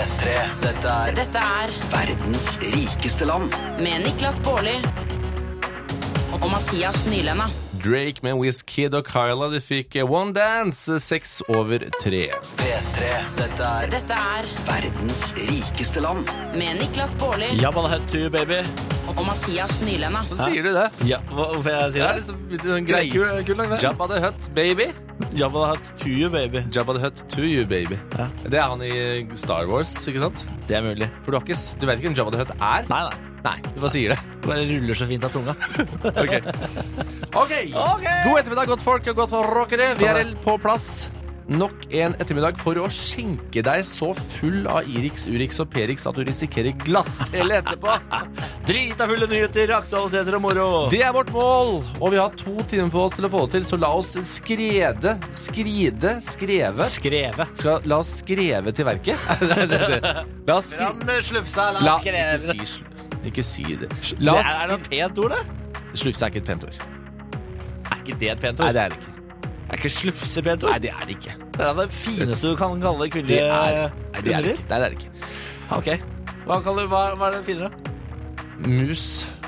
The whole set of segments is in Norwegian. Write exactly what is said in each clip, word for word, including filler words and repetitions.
P tre. Dette er Dette er verdens rikeste land. med Niklas Baarli og Mathias Nylenda. Drake med Wizkid og Kyla, de fikk One Dance, seks over tre. P tre. Dette er Dette er verdens rikeste land. med Niklas Baarli Jabba the Hutt to you, baby. og Mathias Nylenda. Så sier du det. Ja, hva- hvorfor jeg Det sier er det? liksom litt sånn greie. Kul, kul lang det. Jabba the Hutt, baby. Jabba the Hutt to you, baby. Jabba the Hutt to you, baby. Ja. Det er han i Star Wars, ikke sant? Det er mulig. For du, har ikke, s- du vet ikke hvem Jabba the Hutt er? Nei, nei. Nei, du bare sier det. Det bare ruller så fint av tunga. Ok. Ok. God ettermiddag, godt folk og godt rockere. Vi er på plass nok en ettermiddag for å skjenke deg så full av Irix, Urix og Perix at du risikerer glattcelle etterpå. Drita fulle nyheter, aktualiteter og moro. Det er vårt mål, og vi har to timer på oss til å få det til, så la oss skrede, skride, skreve. Skreve. Skal, la oss skreve til verket. La oss skri... slufsa, La, ikke si, slu- ikke si det. La Det oss er, er det et pent ord, det? skri... Slufse er ikke et pent ord. Er ikke det et pent Nei, ord? det er det ikke. Er ikke slufse pent ord? Nei, det er det ikke. Det er det fineste du kan kalle Det kvinnelige er, nei, det er det ikke. Det er det ikke. Ok. Hva, kaller, hva, hva er det finere? Mus.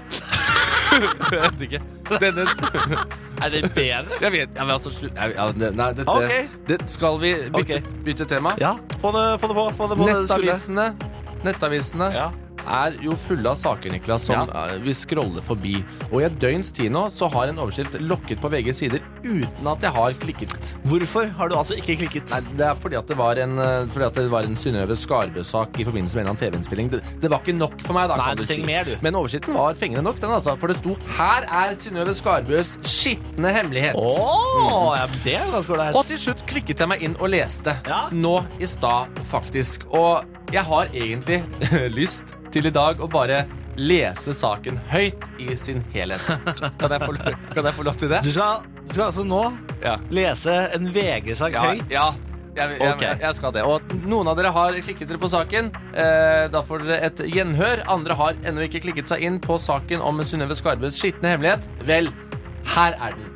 Jeg vet ikke. Denne... Er det bedre? Jeg vet, ja, men altså, slu... ja, ja, det- Nei, dette... Ok. Det, skal vi bytte, Ok. bytte tema? Ja, få det, få det på. Få det på det du skulle. Nettavisene, nettavisene Ja. er jo fulle av saker, Niklas, som Ja. eh, vi scroller forbi. Og i et døgns tid nå så har en overskrift lokket på V G's sider uten at jeg har klikket. Hvorfor har du altså ikke klikket? Nei, det er fordi at det var en, eh, fordi at det var en Synnøve Skarbø-sak i forbindelse med en eller annen T V-innspilling. Det, det var ikke nok for meg, da, Nei, kan du du si. trenger mer, du. Men overskriften var fengende nok, den altså. For det sto «Her er Synnøve Skarbøs skitne hemmelighet». Åh, ja, men det er ganske ålreit. Og til slutt klikket jeg meg inn og leste. Ja. Nå i stad, faktisk. Og jeg har egentlig lyst til i dag å bare lese saken høyt i sin helhet. Kan jeg få, kan jeg få lov til det? Du skal, du skal altså nå Ja. lese en V G-sak Ja, høyt? ja. Jeg, jeg, Ok. jeg, jeg skal det. Og noen av dere har klikket dere på saken. Eh, da får dere et gjenhør. Andre har ennå ikke klikket seg inn på saken om Synnøve Skarbøs skitne hemmelighet. Vel, her er den.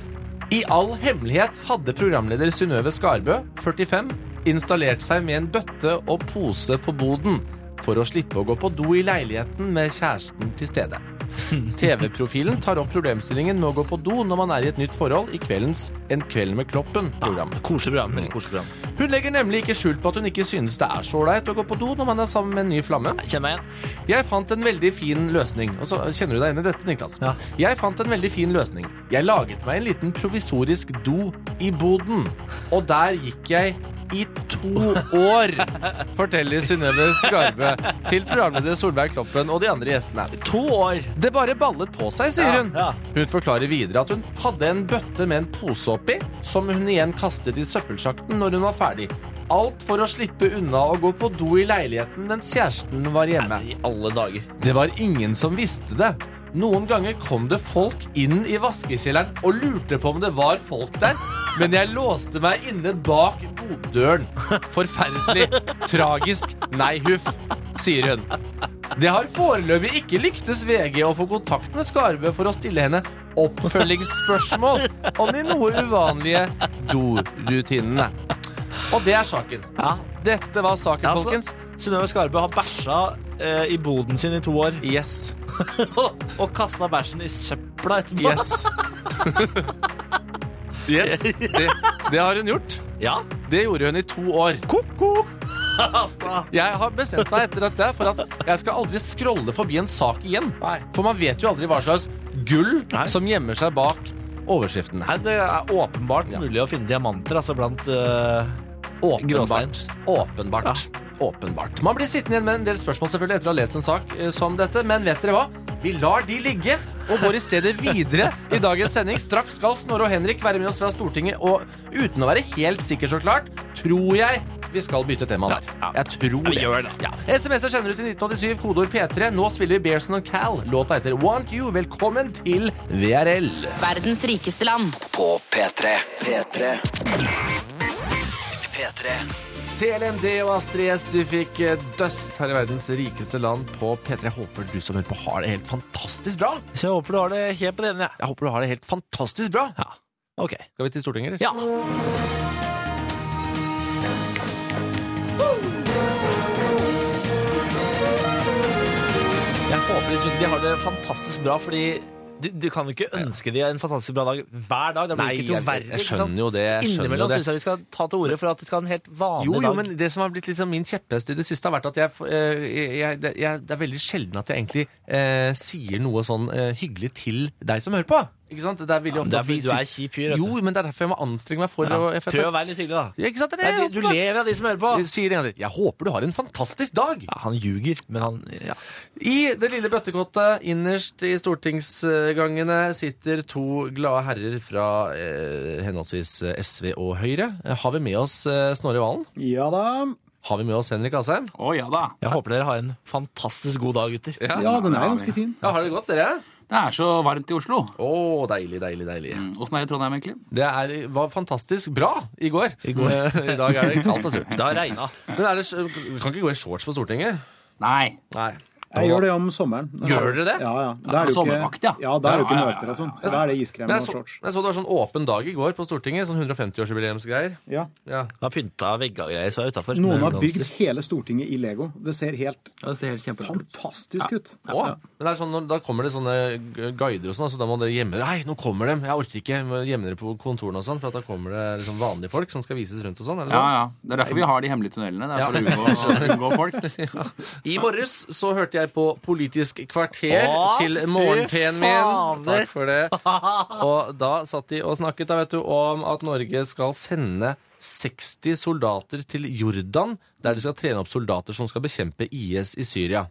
I all hemmelighet hadde programleder Synnøve Skarbø, førtifem, installert seg med en bøtte og pose på boden for å slippe å gå på do i leiligheten med kjæresten til stede. T V-profilen tar opp problemstillingen med å gå på do når man er i et nytt forhold i kveldens En kveld med Kloppen-program. Koselig program, veldig koselig program. Hun legger nemlig ikke skjult på at hun ikke synes det er så ålreit å gå på do når man er sammen med en ny flamme. Kjenn meg igjen. Jeg fant en veldig fin løsning. Og så kjenner du deg inn i dette, Niklas. Ja. Jeg fant en veldig fin løsning. Jeg laget meg en liten provisorisk do i boden. Og der gikk jeg i to år, forteller Synnøve Skarbø til programleder Solveig Kloppen og de andre gjestene. To år. Det bare ballet på seg, sier Ja, hun. ja. Hun forklarer videre at hun hadde en bøtte med en pose oppi, som hun igjen kastet i søppelsjakten når hun var ferdig. Alt for å slippe unna å gå på do i leiligheten mens kjæresten var hjemme. I alle dager. Det var ingen som visste det. Noen ganger kom det folk inn i vaskekjelleren og lurte på om det var folk der, men jeg låste meg inne bak boddøren. Forferdelig. Tragisk. Nei, huff, sier hun. Det har foreløpig ikke lyktes V G å få kontakt med Skarbø for å stille henne oppfølgingsspørsmål om de noe uvanlige dorutinene. Og det er saken. Ja. Dette var saken, Ja, altså, folkens. Synnøve Skarbø har bæsja eh, i boden sin i to år Yes. og kasta bæsjen i søpla etterpå. Yes. Yes. Det, det har hun gjort. Ja. Det gjorde hun i to år. Ko-ko. altså. Jeg har bestemt meg etter dette for at jeg skal aldri scrolle forbi en sak igjen. Nei. For man vet jo aldri hva slags gull Nei. som gjemmer seg bak overskriftene. Nei, det er åpenbart Ja. mulig å finne diamanter altså, blant eh, Åpenbart. Åpenbart. Åpenbart. Man blir sittende igjen med en del spørsmål selvfølgelig etter å ha lest en sak eh, som dette, men vet dere hva? Vi lar de ligge og går i stedet videre i dagens sending. Straks skal Snorre og Henrik være med oss fra Stortinget, og uten å være helt sikker så klart, tror jeg vi skal bytte tema der. Ja, ja. Jeg tror vi det. gjør det. Ja. S M S-er sender du til nitten åttisju, kodeord P tre. Nå spiller vi Bearson og Cal. Låta heter Want You. Velkommen til V R L. Verdens rikeste land. På P tre. P tre. P tre. C L M D og Astrid S, du fikk eh, Dust her i verdens rikeste land på P tre. Jeg håper du som hører på har det helt fantastisk bra. Så jeg håper du har det helt på det ene. Jeg håper du har det helt fantastisk bra. Ja. Ok. Skal vi til Stortinget, eller? Ja. håper liksom ikke de har det fantastisk bra, fordi du, du kan jo ikke ønske de en fantastisk bra dag hver dag. Det blir Nei, ikke troverdig. jeg, jeg skjønner jo det. Jeg Så innimellom skjønner jo det. synes jeg vi skal ta til ordet for at de skal ha en helt vanlig Jo, jo, dag. men det som har blitt liksom min kjepphest i det siste, har vært at jeg, eh, jeg, jeg, jeg, det er veldig sjelden at jeg egentlig eh, sier noe sånn eh, hyggelig til deg som hører på. Ikke sant? Det er veldig ofte det er at vi fordi du sier- er kjip fyr, vet du. Jo, men det er derfor jeg må anstrenge meg for Ja. å... jeg- Prøv å være litt hyggelig, da. Ja, ikke sant? Det er det Nei, jeg du håper på. lever av de som hører på. Jeg sier en gang til. Jeg håper du har en fantastisk dag. Ja, han ljuger, men han ja. I det lille bøttekottet innerst i stortingsgangene sitter to glade herrer fra eh, henholdsvis S V og Høyre. Har vi med oss eh, Snorre Valen? Ja da. Har vi med oss Henrik Asheim? Å ja da. Jeg håper dere har en fantastisk god dag, gutter. Ja. Ja, den er ganske fin. Ja, har det godt, dere? Det er så varmt i Oslo. Å, deilig, deilig, deilig. Åssen er det i Trondheim, egentlig? Det er, var fantastisk bra i går. I går. I dag er det kaldt og surt. Det har regnet. Men er det, du kan ikke gå i shorts på Stortinget? Nei. Nei. Jeg gjør det om sommeren. Gjør dere det? Ja, ja. Da på er det jo sommervakt, ikke, ja. ja, da er det jo ikke Ja, ja, ja, møter og sånn. ja. Så da er det iskrem Men jeg og så, shorts. jeg så det var sånn åpen dag i går på Stortinget, sånn hundre og femti-årsjubileumsgreier. Ja. Ja. Han har pynta vegger og greier, så er jeg utenfor. Noen Med har bygd blomster. hele Stortinget i Lego. Det ser helt Ja, det ser helt kjempebra ut. fantastisk ut. Å, men det er sånn, når- da kommer det sånne gu- guider og sånn, så da må dere gjemme dere. Nei, nå kommer de, jeg orker ikke, må gjemme dere på kontorene og sånn, for at da kommer det liksom vanlige folk som skal vises rundt og sånn, er det Ja, sånn? ja. Det er derfor vi har de hemmelige tunnelene. Det er for å unngå, unngå folk. I morges så hørte jeg på Politisk kvarter Å, til fy morgenteen min. fader. Takk for det. Og da satt de og snakket da, vet du, om at Norge skal sende seksti soldater til Jordan, der de skal trene opp soldater som skal bekjempe I S i Syria.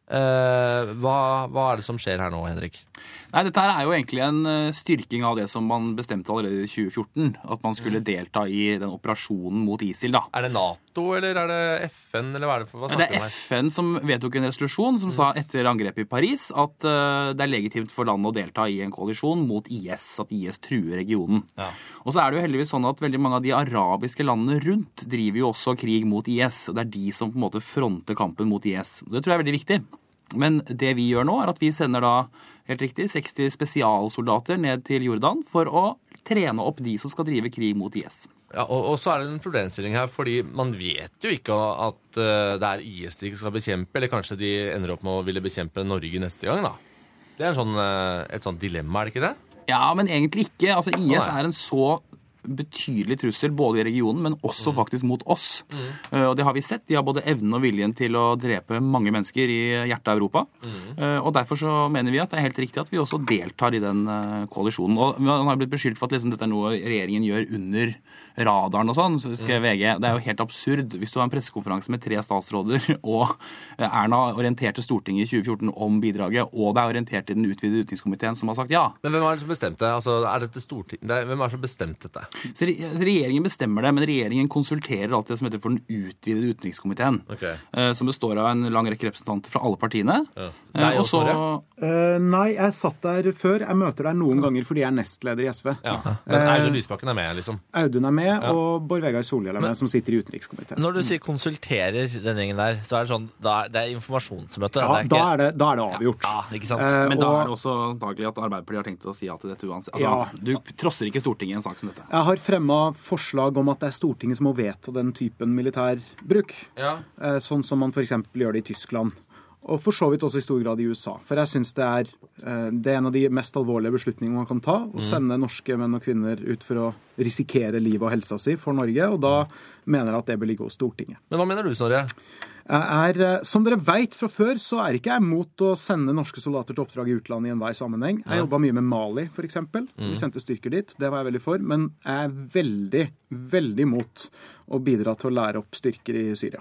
Eh, hva, hva er det som skjer her nå, Henrik? Nei, dette her er jo egentlig en eh, styrking av det som man bestemte allerede i tjue fjorten. At man skulle delta i den operasjonen mot ISIL, da. Er det NATO, eller er det F N, eller hva er det for hva Det snakker vi er om her? F N som vedtok en resolusjon som sa etter angrepet i Paris at eh, det er legitimt for landet å delta i en koalisjon mot I S, at I S truer regionen. Og så er det jo heldigvis sånn at veldig mange av de arabiske landene rundt driver jo også krig mot I S. og Det er de som på en måte fronter kampen mot I S. Det tror jeg er veldig viktig. Men det vi gjør nå er at vi sender da, helt riktig, seksti spesialsoldater ned til Jordan for å trene opp de som skal drive krig mot I S. Ja, og, og så er det en problemstilling her, fordi man vet jo ikke at eh, det er I S de skal bekjempe, eller kanskje de ender opp med å ville bekjempe Norge neste gang, da. Det er en sånn, eh, et sånt dilemma, er det ikke det? Ja, men egentlig ikke. Altså, I S Nei. er en så betydelig trussel både i regionen, men også faktisk mot oss. Uh, og det har vi sett. De har både evnen og viljen til å drepe mange mennesker i hjertet av Europa. Uh, og derfor så mener vi at det er helt riktig at vi også deltar i den uh, koalisjonen. Og man har blitt beskyldt for at liksom, dette er noe regjeringen gjør under radaren og sånn, så skrev V G. Det er jo helt absurd hvis du har en pressekonferanse med tre statsråder, og Erna orienterte Stortinget i tjue fjorten om bidraget, og det er orientert i den utvidede utenrikskomiteen som har sagt ja. Men hvem er det som bestemte? Altså, er dette storting... det er, hvem er det som bestemte dette? Så re- så regjeringen bestemmer det, men regjeringen konsulterer alltid det som heter for den utvidede utenrikskomiteen, Ok. eh, som består av en lang rekke representanter fra alle partiene. Ja. Eh, Deg og så Snorre? Eh, nei, jeg satt der før. Jeg møter der noen ganger fordi jeg er nestleder i S V. Ja. Men Audun Lysbakken er med, liksom. Audun er med, og Bård Vegar Solhjell er med, som sitter i utenrikskomiteen. Når du sier konsulterer den gjengen der, så er det sånn, da er det er informasjonsmøte. Ja, det er da ikke, er det, da er det avgjort. ja, ikke sant? Eh, Men da og- er det også antagelig at Arbeiderpartiet har tenkt å si ja til dette uansett. Altså, Ja. Du trosser ikke Stortinget i en sak som dette. Jeg har fremma forslag om at det er Stortinget som må vedta den typen militærbruk. Ja. Eh, Sånn som man f.eks. gjør det i Tyskland. Og for så vidt også i stor grad i U S A. For jeg syns det er eh, det er en av de mest alvorlige beslutningene man kan ta. Å sende norske menn og kvinner ut for å risikere livet og helsa si for Norge. Og da mener jeg at det bør ligge hos Stortinget. Men hva mener du, Snorre? Jeg er, eh, som dere vet fra før, så er ikke jeg mot å sende norske soldater til oppdrag i utlandet i enhver sammenheng. Jeg jobba mye med Mali, for eksempel. Vi sendte styrker dit. Det var jeg veldig for. Men jeg er veldig, veldig mot å bidra til å lære opp styrker i Syria.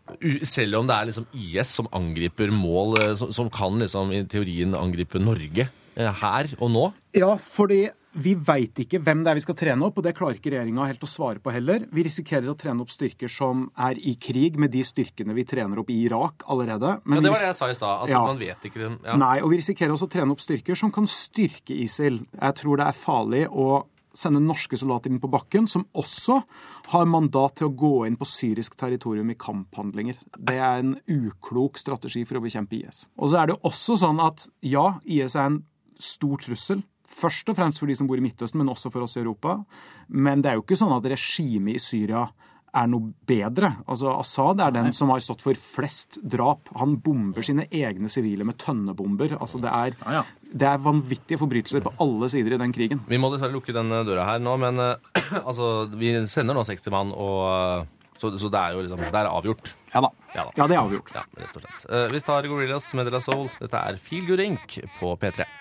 U selv om det er liksom I S som angriper mål, eh, som, som kan liksom i teorien angripe Norge eh, her og nå? Ja, fordi vi vet ikke hvem det er vi skal trene opp, og det klarer ikke regjeringa helt å svare på heller. Vi risikerer å trene opp styrker som er i krig med de styrkene vi trener opp i Irak allerede. Men Ja, det vi var det jeg sa i stad, at Ja. man vet ikke det. Ja. Nei, og vi risikerer også å trene opp styrker som kan styrke ISIL. Jeg tror det er farlig å sende norske soldater inn på bakken, som også har mandat til å gå inn på syrisk territorium i kamphandlinger. Det er en uklok strategi for å bekjempe I S. Og så er det også sånn at ja, I S er en stor trussel, først og fremst for de som bor i Midtøsten, men også for oss i Europa. Men det er jo ikke sånn at regimet i Syria er noe bedre. Altså, Assad er den som har stått for flest drap. Han bomber sine egne sivile med tønnebomber. Altså, det er, Ja, ja. det er vanvittige forbrytelser på alle sider i den krigen. Vi må dessverre lukke den døra her nå, men uh, altså, vi sender nå seksti mann, og, uh, så, så det er jo liksom, det er avgjort. Ja da. Ja, da. Ja, det er avgjort. Ja, rett og slett. Uh, vi tar Gorillaz med De La Soul. Dette er Feel Good Inc. på P tre.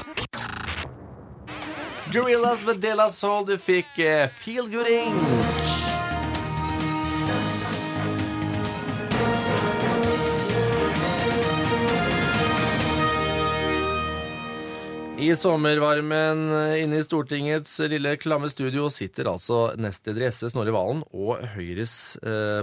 Gorillaz med De La Soul, du fikk uh, Feel Good Inc. I sommervarmen inne i Stortingets lille klamme studio sitter altså nestleder i S V Snorre Valen og Høyres eh,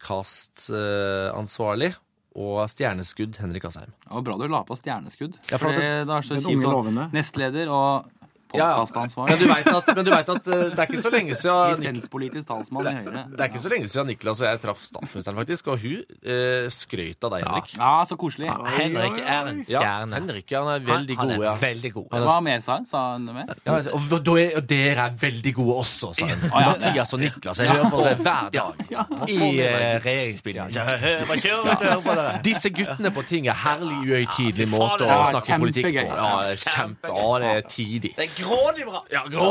podcastansvarlig eh, og stjerneskudd Henrik Asheim. Det var bra du la på stjerneskudd. Ja, for for at det, det er så den kjipt unge sånn lovende. nestleder og podcastansvar. Men du vet at, men du vet at eh, det er ikke så lenge siden Nik- Lisenspolitisk talsmann i Høyre. det er ikke så lenge siden Niklas og jeg traff statsministeren faktisk, og hun eh, skrøt av deg, Henrik. Ja, så koselig. Henrik er en Ja, stjerne. Henrik han er veldig han god, er ja. veldig god. Hva mer sa hun? Sa hun det mer? Ja, og, og, da er- og dere er veldig gode også, sa hun. ja. Mathias og Niklas, jeg hører på det hver dag. I uh, regjeringsbilen. Så hør på kjøret, hør på det. Disse guttene på ting er herlig uøytidlig måte å Ja, snakke politikk på. kjempegøy. Ja, kjempe. Ja, det er tidlig. Det er grådig bra. Ja, grå.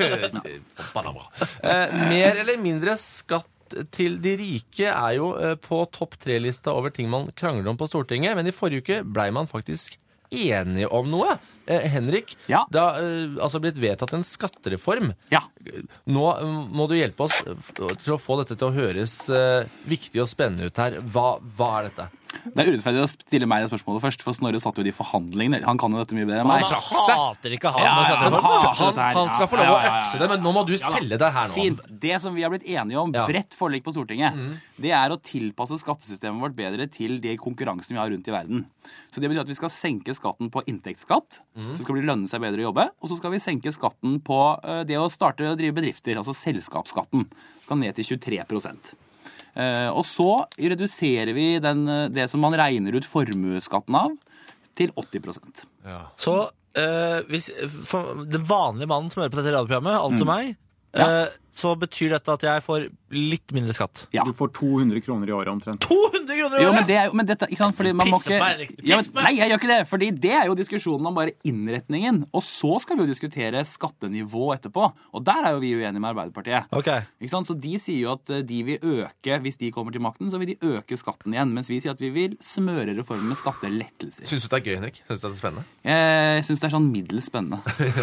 Forbanna bra. Eh, mer eller mindre skatt til de rike er jo eh, på topp tre-lista over ting man krangler om på Stortinget, men i forrige uke ble man faktisk enige om noe. Eh, Henrik, Ja. det har eh, altså blitt vedtatt en skattereform. Ja. Nå eh, må du hjelpe oss til å få dette til å høres eh, viktig og spennende ut her. Hva, hva er dette? Det er urettferdig å stille meg det spørsmålet først, for Snorre satt jo i de forhandlingene. Han kan jo dette mye bedre enn meg. Han hater ikke han. Ja, med ja, skattereform. han hater Han, dette her. han skal få lov å Ja, ja, ja, ja. økse det, men nå må du selge det her nå. Fint. Det som vi har blitt enige om, Ja. bredt forlik på Stortinget, det er å tilpasse skattesystemet vårt bedre til de konkurransene vi har rundt i verden. Så det betyr at vi skal senke skatten på inntektsskatt, så skal det lønne seg bedre å jobbe, og så skal vi senke skatten på eh, det å starte og drive bedrifter, altså selskapsskatten. Skal ned til tjuetre prosent. Eh, og så reduserer vi den, eh, det som man regner ut formueskatten av, til åtti prosent. Så eh, hvis, for den vanlige mannen som hører på dette radioprogrammet, altså meg, eh, så betyr dette at jeg får litt mindre skatt. Ja. Du får to hundre kroner i året omtrent. to hundre kroner i Jo, men året! det er jo, men dette, ikke sant, fordi man må Pisse ikke... på Henrik, Ja, men, piss på! nei, jeg gjør ikke det, fordi det er jo diskusjonen om bare innretningen, og så skal vi jo diskutere skattenivå etterpå, og der er jo vi uenige med Arbeiderpartiet. Ok. Ikke sant? Så de sier jo at eh, de vil øke, hvis de kommer til makten, så vil de øke skatten igjen, mens vi sier at vi vil smøre reformen med skattelettelser. Syns du det er gøy, Henrik? Syns du det er spennende? Jeg synes det er sånn middels spennende.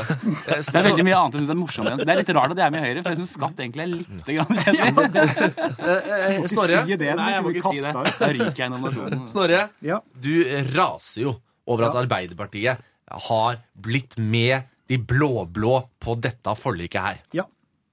Det er veldig mye annet enn det er morsomt. Det er litt rart at jeg er med i Høyre, for jeg synes skatt egentlig er litt grann kjedelig. Eh, Snorre, Si det, Nei, jeg må blir ikke si det. kastet ut. Da ryker jeg i nominasjonen. Snorre, Ja. du raser jo over at Arbeiderpartiet har blitt med de blå-blå på dette forliket her. Ja.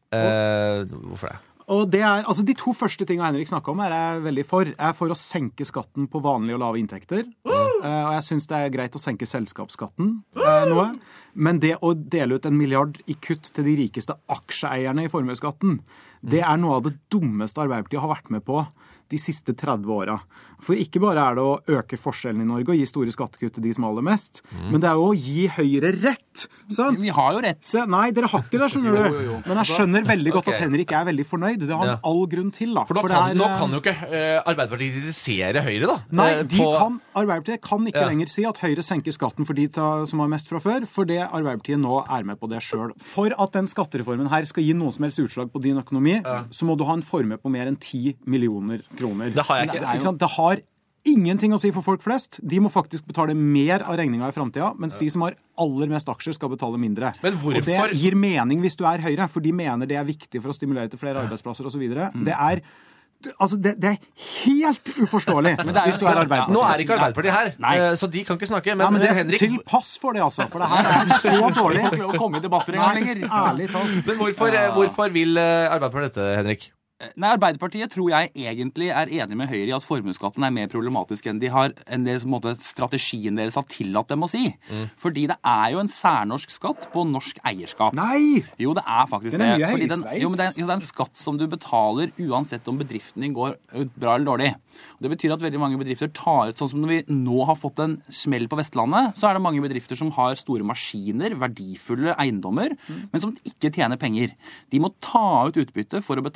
Eh, hvorfor det? Og det er, altså De to første tingene Henrik snakket om er jeg veldig for. Jeg er for å senke skatten på vanlige og lave inntekter. Eh, og jeg synes det er greit å senke selskapsskatten eh, noe. Men det å dele ut en milliard i kutt til de rikeste aksjeeierne i formuesskatten, det er noe av det dummeste Arbeiderpartiet har vært med på de siste tretti åra. For ikke bare er det å øke forskjellen i Norge og gi store skattekutt til de som har aller mest, men det er jo å gi Høyre rett. Sant? Vi har jo rett. Se, nei, dere har ikke det, skjønner du. Jo, jo, jo. Men jeg skjønner veldig godt Ok. at Henrik er veldig fornøyd. Det har han Ja. all grunn til, da. For nå det kan, er, nå eh, kan jo ikke eh, Arbeiderpartiet kritisere Høyre, da. Nei, Eh, de på- kan, Arbeiderpartiet kan ikke Ja. lenger si at Høyre senker skatten for de ta, som har mest fra før, for det Arbeiderpartiet nå er med på det selv. For at den skattereformen her skal gi noe som helst utslag på din økonomi, så må du ha en formue på mer enn ti millioner kroner. Det har jeg ikke. Det, ikke sant? Det har ingenting å si for folk flest. De må faktisk betale mer av regninga i fremtiden, mens de som har aller mest aksjer skal betale mindre. Men hvorfor- Og det gir mening hvis du er Høyre, for de mener det er viktig for å stimulere til flere arbeidsplasser og så videre. Det er Altså, det, det er helt uforståelig det er jo- hvis du er Arbeiderpartiet. Nå er ikke Arbeiderpartiet her, Nei. eh, så de kan ikke snakke. Men, Ja, men det er Henrik, til pass for det, altså. For det her er så dårlig. Får ikke lov å komme i debatter en gang Nei, lenger. ærlig talt. men hvorfor, eh, hvorfor vil eh, Arbeiderpartiet dette, Henrik? Nei, Arbeiderpartiet tror jeg egentlig er enig med Høyre i at formuesskatten er mer problematisk enn de har, enn det som på en måte, strategien deres har tillatt dem å si. Fordi det er jo en særnorsk skatt på norsk eierskap. Nei! Jo, det er faktisk Den er det. mye Fordi den, høyere i jo, men det, er, jo, det er en skatt som du betaler uansett om bedriften din går ø, bra eller dårlig. Og det betyr at veldig mange bedrifter tar ut, sånn som når vi nå har fått en smell på Vestlandet, så er det mange bedrifter som har store maskiner, verdifulle eiendommer, men som ikke tjener penger. De må ta ut utbytte for å betale den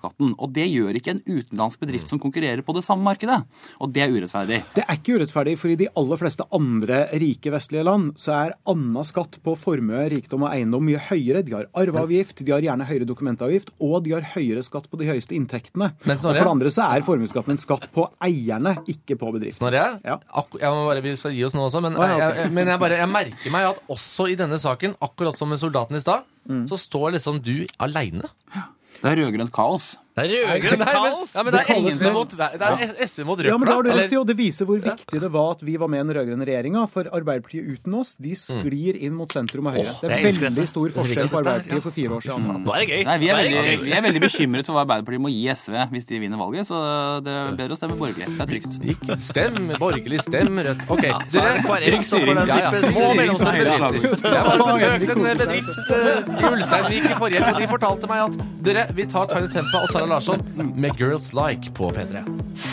skatten. Og det gjør ikke en utenlandsk bedrift som konkurrerer på det samme markedet. Og det er urettferdig. Det er ikke urettferdig, for i de aller fleste andre rike vestlige land så er annen skatt på formue, rikdom og eiendom mye høyere. De har arveavgift, de har gjerne høyere dokumentavgift, og de har høyere skatt på de høyeste inntektene. Og for det andre så er formuesskatten en skatt på eierne, ikke på bedriften. Snorre, ja. jeg må bare, vi skal gi oss nå også, men, ah, ja, okay. jeg, men jeg, bare, jeg merker meg at også i denne saken, akkurat som med soldaten i stad, mm. så står liksom du alene. Det er rødgrønt kaos. Det er rødgrønt kaos? Ja, men det er S V mot, det er S V mot Rødt. Ja, men det har du rett i, og det viser hvor viktig det var at vi var med i den rødgrønne regjeringa, for Arbeiderpartiet uten oss, de sklir inn mot sentrum og høyre. Det er veldig stor forskjell på Arbeiderpartiet for fire år siden. Nå er det gøy. Nei, vi, er veldig, vi er veldig bekymret for hva Arbeiderpartiet må gi S V hvis de vinner valget, så det er bedre å stemme borgerlig. Det er trygt. Stem borgerlig, stem Rødt. Ok, ja, så er det K R F som får den ja, ja. Små og mellomstore bedrifter. Jeg var besøkt en bedrift i Ulsteinvik i forrige, og de fortalte meg at dere, vi tar Tiny Tempa og Sara Larsson med Girls Like på P tre.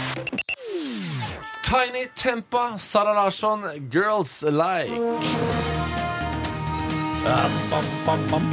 Tiny Tempa, Sara Larsson, Girls Like. Bam, bam, bam.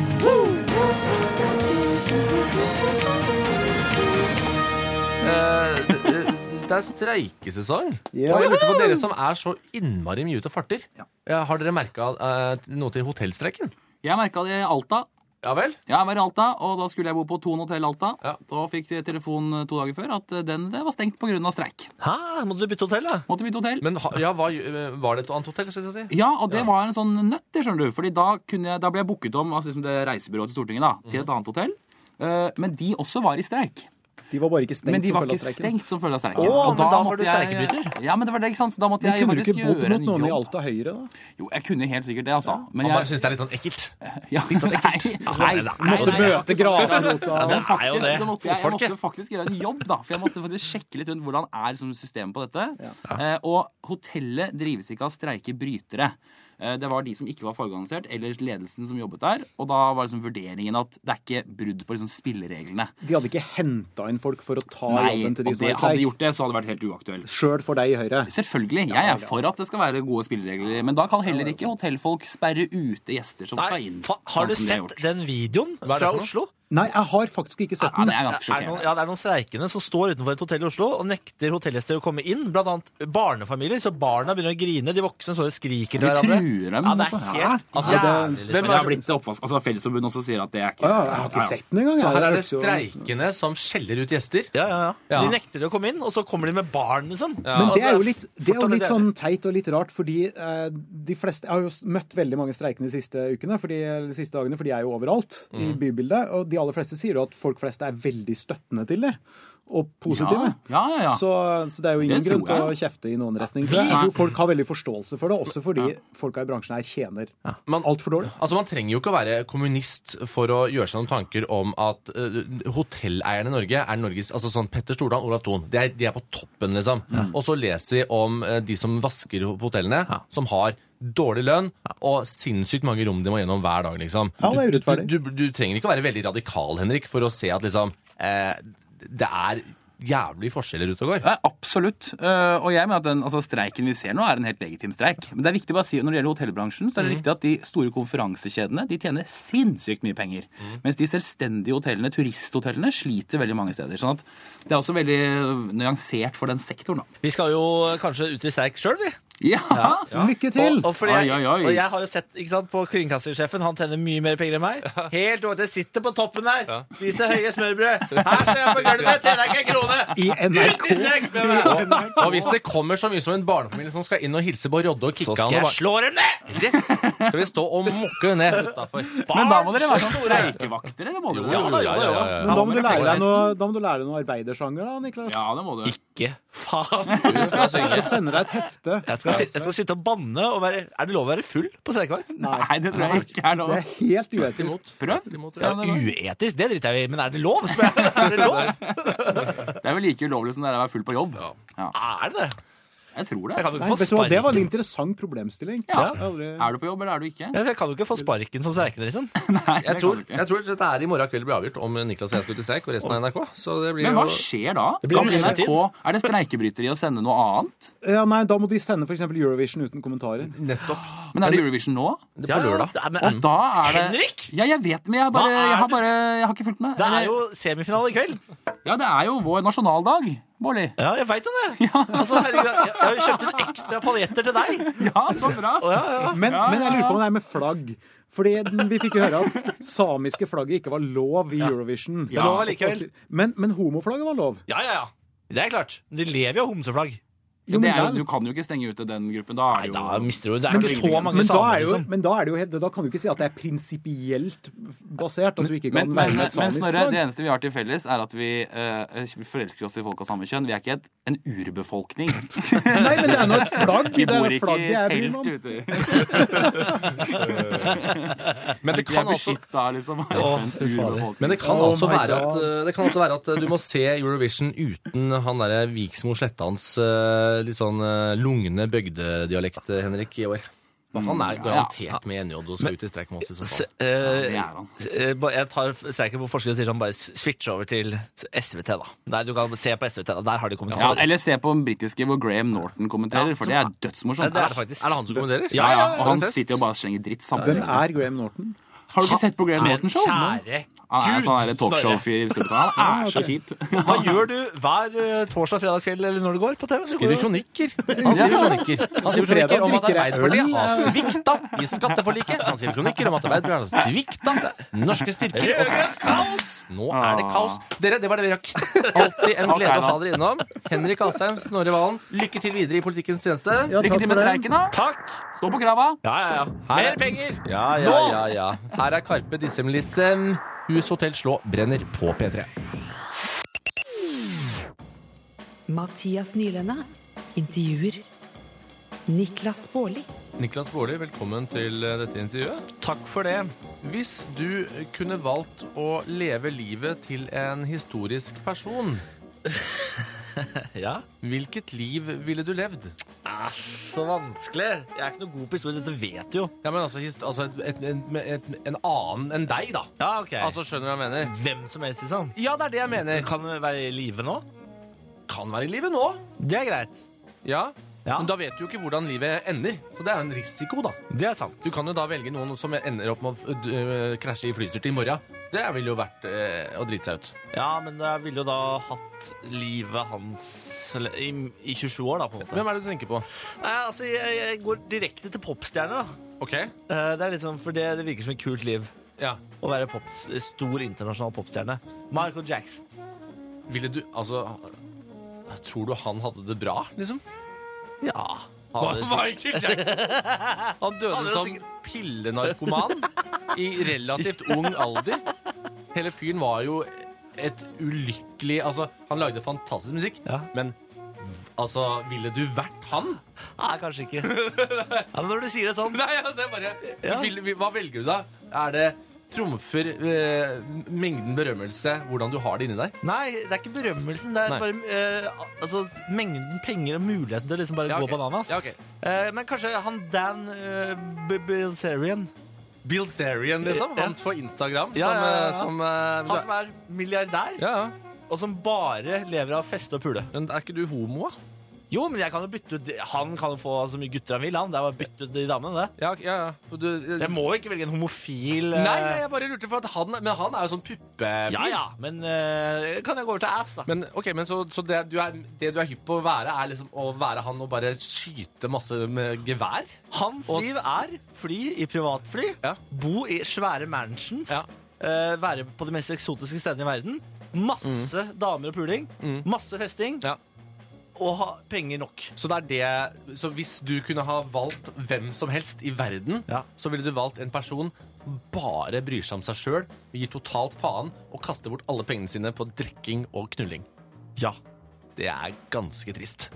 Uh, det er streikesesong. Ja. Og jeg lurte på dere som er så innmari mye ute og farter. Ja. Har dere merket uh, noe til hotellstreiken? Jeg merket det i Alta. Ja vel? Ja, jeg var i Alta, og da skulle jeg bo på Thon Hotel Alta. Ja. Da fikk jeg telefon to dager før at den det var stengt på grunn av streik. Hæ? Måtte du bytte hotell, da? Måtte bytte hotell. Men ja, hva, var det et annet hotell, skal jeg si? Ja, og det ja. var en sånn nøtt, det skjønner du. Fordi da, kunne jeg, da ble jeg booket om altså, liksom det reisebyrået til Stortinget da, til et annet hotell. Uh, men de også var i streik. De var bare ikke stengt men de som var følge av ikke streiken. stengt som følge av streiken. Åh, og men da, da måtte var du streikebryter. Ja, men det var det, ikke sant? Så da måtte men jeg kunne du ikke bodd gjøre mot en noen i jobb. Alta Høyre, da? Jo, jeg kunne helt sikkert det, altså. Ja. Men jeg bare synes det er litt sånn ekkelt. Ja, litt sånn ekkelt. Nei, nei, Du måtte møte grasrota. Ja, det er jo det. Så måtte jeg, jeg måtte faktisk gjøre en jobb, da. For jeg måtte faktisk sjekke litt rundt hvordan er liksom, systemet på dette. Ja. Eh, og hotellet drives ikke av streikebrytere. Det var de som ikke var fagorganisert, eller ledelsen som jobbet der. Og da var liksom vurderingen at det er ikke brudd på liksom spillereglene. De hadde ikke hentet inn folk for å ta Nei, jobben til de som var i streik? Nei, og hadde gjort det, så hadde det vært helt uaktuelt. Selv for deg i Høyre? Selvfølgelig. Jeg er for at det skal være gode spilleregler. Men da kan heller ikke hotellfolk sperre ute gjester som Nei, skal inn. Fa har du sett den videoen fra Oslo? Nei, jeg har faktisk ikke sett ja, den. Det er ganske sjokkerende. Noen, ja, det er noen streikende som står utenfor et hotell i Oslo og nekter hotellgjester å komme inn. Blant annet barnefamilier, så barna begynner å grine. De voksne står og skriker til hverandre. De truer dem. Ja, det er helt altså, ja, det, det, det har blitt oppvask. Altså, Fellesforbundet også sier at det er ikke... Ja, jeg har ikke sett den engang. Så her er det streikende som skjeller ut gjester. Ja, ja, ja. ja. De nekter å komme inn, og så kommer de med barn, liksom. Ja. Men det er jo litt, det er jo litt sånn teit og litt rart, fordi eh, de fleste... Jeg har jo møtt veldig mange streikende de siste ukene, fordi, de siste dagene, for de er jo overalt mm. i bybildet, og de aller fleste sier jo at folk flest er veldig støttende til det, og positive. Ja, ja, ja. Så, så det er jo ingen grunn til å kjefte i noen retning. Så jeg tror folk har veldig forståelse for det, også fordi ja. folka i bransjen her tjener ja. alt for dårlig. Altså, man trenger jo ikke å være kommunist for å gjøre seg noen tanker om at uh, hotelleierne i Norge er Norges, altså sånn Petter Stordalen, Olav Thon, de er, de er på toppen, liksom. Ja. Og så leser vi om uh, de som vasker på hotellene, ja. som har dårlig lønn og sinnssykt mange rom de må gjennom hver dag, liksom. Ja, det er urettferdig. Du, du, du, du trenger ikke å være veldig radikal, Henrik, for å se at liksom, eh, det er jævlig forskjeller ute og går. Ja, absolutt. Uh, og jeg mener at den altså, streiken vi ser nå er en helt legitim streik. Men det er viktig bare å si, når det gjelder hotellbransjen, så er det mm. riktig at de store konferansekjedene, de tjener sinnssykt mye penger. Mm. Mens de selvstendige hotellene, turisthotellene, sliter veldig mange steder. Sånn at det er også veldig nyansert for den sektoren, da. Vi skal jo kanskje ut i streik selv, vi. Ja. ja, lykke til! Og, og, jeg, oi, oi, oi. og jeg har jo sett, ikke sant, på kringkastingssjefen, han tjener mye mer penger enn meg. Helt over til jeg sitter på toppen der, ja. spiser høye smørbrød. Her står jeg på gulvet, tjener ikke en krone. I N R K. Og, og hvis det kommer så mye som en barnefamilie som skal inn og hilse på Rodde og Kikkan, så skal jeg slå dem ned! Rett skal vi stå og mukke ned utenfor. Men da må dere være sånn streikevakter, eller må dere? Ja, ja, ja, ja, ja. Men da må du lære deg noe, da må du lære noe arbeidersanger, da, Niklas. Ja, det må du. Ikke faen. Jeg skal sende deg et hefte. Jeg skal, jeg skal sitte og banne og være... Er det lov å være full på streikevakt? Nei, det tror jeg ikke er lov. Det er helt uetisk. Prøv. Det er uetisk, det driter jeg i, men er det lov? Er det lov? Det er vel like ulovlig som det er å være full på jobb. Ja. Ja. Er det det? Jeg tror det. Jeg kan jo Nei, ikke få vet du hva, det var en sparken. interessant problemstilling. Ja. Jeg har aldri- Er du på jobb, eller er du ikke? Jeg kan jo ikke få sparken som streikende, liksom. Nei, Jeg tror, jeg tror dette er i morgen kveld blir avgjort om Niklas og jeg skal ut i streik, og resten av N R K. Så det blir Men hva jo skjer da? blir Kan russetid. N R K, er det streikebryteri å sende noe annet? Ja, nei, da må de sende for eksempel Eurovision uten kommentarer. nettopp Men er det Eurovision nå? det på lørdag. Ja, men, Og da er det Henrik? Ja, jeg vet, men jeg, bare, Hva er jeg har det? bare Jeg har ikke fulgt med. det er jo semifinale i kveld. Ja, det er jo vår nasjonaldag, Bårli. Ja, jeg veit jo det. Altså, herregud, jeg, jeg har jo kjøpt ut ekstra paljetter til deg. Ja, så bra. Å, ja, ja. Men, Ja, men jeg ja, lurer ja. på om det er med flagg. Fordi vi fikk jo høre at samiske flagget ikke var lov i Eurovision. Det lå likevel. Men, men homoflagget var lov. Ja, ja, ja. Det er klart. De lever jo av homseflagg. Jo, Det men, er, jo- da, du kan jo ikke stenge ute den gruppen. Da er det jo Da mister du Det er men, ikke så mange men, da samer, er jo, liksom. men da er det jo helt, da kan du ikke si at det er prinsipielt basert. At du ikke kan Men, men, velge men et samisk Snorre, flagg. det eneste vi har til felles, er at vi eh, vi forelsker oss i folk av samme kjønn. Vi er ikke et, en urbefolkning. Nei, men det er nå et flagg. Vi Det er bor jo ikke flagget i jeg bryr meg telt om. ute. Men det Vi kan er altså beskytta av liksom, F N's fy fader. urbefolkning. Men det kan, Oh altså my være God. at, eh, det kan også være at eh, du må se Eurovision uten han derre Viksmo Slettans eh, litt sånn eh, lugne bygdedialekt, eh, Henrik, i år. For han er garantert med i N J og skal ut i streik med oss i så S- fall. eh, det er han. eh, ba- Jeg tar streiken på forsiden og sier sånn, bare switch over til S V T, da. Der du kan se på S V T, da. Der har de Ja, kommentarer. eller se på den britiske hvor Graham Norton kommenterer, Ja, for som det er er- dødsmorsomt. det er det faktisk. Er det han som kommenterer? Ja, ja, og for han en fest. sitter jo bare og slenger dritt Hvem samtidig. er Graham Norton? Har du ikke sett på Graham Men Norton-show? kjære Han er sånn her Gud, talkshow-fyr i Storbritannia. Han er så kjip. Hva gjør du hver eh, torsdag, fredagskveld eller når det går på T V? Skriver kronikker. Han skriver kronikker Han skriver Fredag kronikker om at drikker jeg Arbeiderpartiet øl. har svikta i skatteforliket. Han skriver kronikker om at Arbeiderpartiet har svikta norske styrker. Og kaos! Nå er det kaos. Dere, det var det vi rakk. Alltid en Ok, glede å da. ha dere innom. Henrik Asheim, Snorre Valen, lykke til videre i politikkens tjeneste. Ja, Lykke takk til med for det. streiken, da. Takk! Stå på krava. Ja, ja, ja. Her Mer er- penger! Ja, ja, ja, ja. Her er Karpe Dissem Lissem. Hus Hotell Slå brenner på P tre. Mathias Nylende intervjuer Niklas Baarli. Niklas Baarli, velkommen til eh, dette intervjuet. Takk for det. Hvis du kunne valgt å leve livet til en historisk person, Ja. hvilket liv ville du levd? Ah, så vanskelig. Jeg er ikke noe god på historie. Dette vet du jo. Ja, men altså, hist altså et, et, et, et, en annen enn deg, da. Ja, ok. Altså, skjønner du hva jeg mener? Hvem som helst, liksom. Ja, det er det jeg mener. Kan det være i live nå? Kan være i livet nå. Det er greit. Ja. Ja. Men da vet du jo ikke hvordan livet ender. Så det er jo en risiko, da. Det er sant. Du kan jo da velge noen som ender opp med å f- d- øh, krasje i flystyrtet i morgen. Det ville jo vært øh, å drite seg ut. Ja, men jeg ville jo da hatt livet hans eller, i, i tjuesju år, da, på en måte. Hvem er det du tenker på? Nei, altså, jeg, jeg går direkte til popstjerne, da. Ok. Eh, Det er litt sånn, for det, det virker som et kult liv Ja. å være pop, stor internasjonal popstjerne. Michael Jackson. Ville du Altså tror du han hadde det bra, liksom? Ja. Han, Michael Jackson! Han døde Han er som sikkert- pillenarkoman i relativt ung alder. Hele fyren var jo et ulykkelig Altså, han lagde fantastisk musikk, Ja. men v- altså, ville du vært han? Nei, kanskje ikke. Ja, men når du sier det sånn. Nei, altså, jeg bare Ja. vil, Hva velger du, da? Er det trumfer eh, mengden berømmelse, hvordan du har det inni deg? Nei, det er ikke berømmelsen. Det er Nei. bare eh, altså, mengden penger og muligheten til å liksom bare Ja, gå ok. bananas. Ja, ok. Eh, men kanskje han Dan uh, Bilzerian. Bill Zarian, liksom. Ja. Han på Instagram Ja, som, ja, ja, eh, ja. som eh, Han som er milliardær, Ja, ja. og som bare lever av feste og pule. Men er ikke du homo, da? Jo, men jeg kan jo bytte ut Han kan jo få så mye gutter han vil. Han. Det er bare å bytte ut de damene, det. Ja, ja, ja. For du, Jeg må jo ikke velge en homofil eh, Nei, nei, jeg bare lurte for at han Men han er jo sånn puppefyr. Ja, ja, men eh, kan jeg gå over til ass, da? Men, ok, men så, så det, du er, det du er hypp på å være, er liksom å være han og bare skyte masse med gevær? Hans Og- liv er fly i privatfly, Ja. bo i svære mansions, Ja. eh, være på de mest eksotiske stedene i verden, masse damer og puling, masse festing, Ja. og ha penger nok. Så det er det Så hvis du kunne ha valgt hvem som helst i verden, Ja. så ville du valgt en person bare bryr seg om seg sjøl, gir totalt faen og kaster bort alle pengene sine på drikking og knulling. Ja. Det er ganske trist.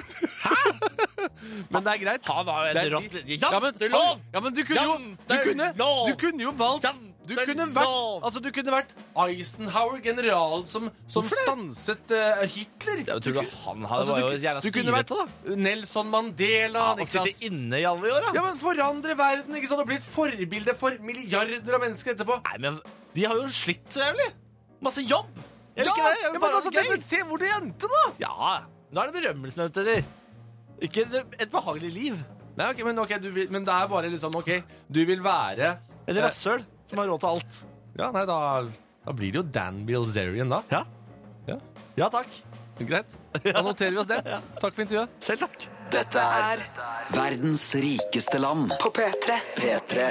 Hæ?! Men det er greit. Han har jo Det en er- rått Ja, men, Jantelov! ja, men du kunne jo du kunne, Jantelov! du kunne jo valgt Du kunne vært, altså, du kunne vært Eisenhower, general som, som stanset uh, Hitler. Jeg tror du han har, Altså, var jo du, gjerne du kunne vært styrete, da. Nelson Mandela. Ja, og Niklas. sitte inne i alle år, da. Ja, men forandre verden, ikke sant? Og bli et forbilde for milliarder av mennesker etterpå. Nei, men de har jo slitt så jævlig. Masse jobb. Jeg vil Ja, ikke det. Jeg ja, vil men bare altså, ha det det, gøy. men se hvor det endte, da. Ja, nå er det berømmelsen ute etter. Ikke et behagelig liv. Nei, ok, men, okay, du vil, men det er bare liksom, ok, du vil være... Et rasshøl som har råd til alt. Ja, nei, da, da blir det jo Dan Bilzerian da. Ja. Ja, Ja, takk. greit. Da noterer vi oss det. Takk for intervjuet. Selv takk. Dette er verdens rikeste land. På P tre. P tre.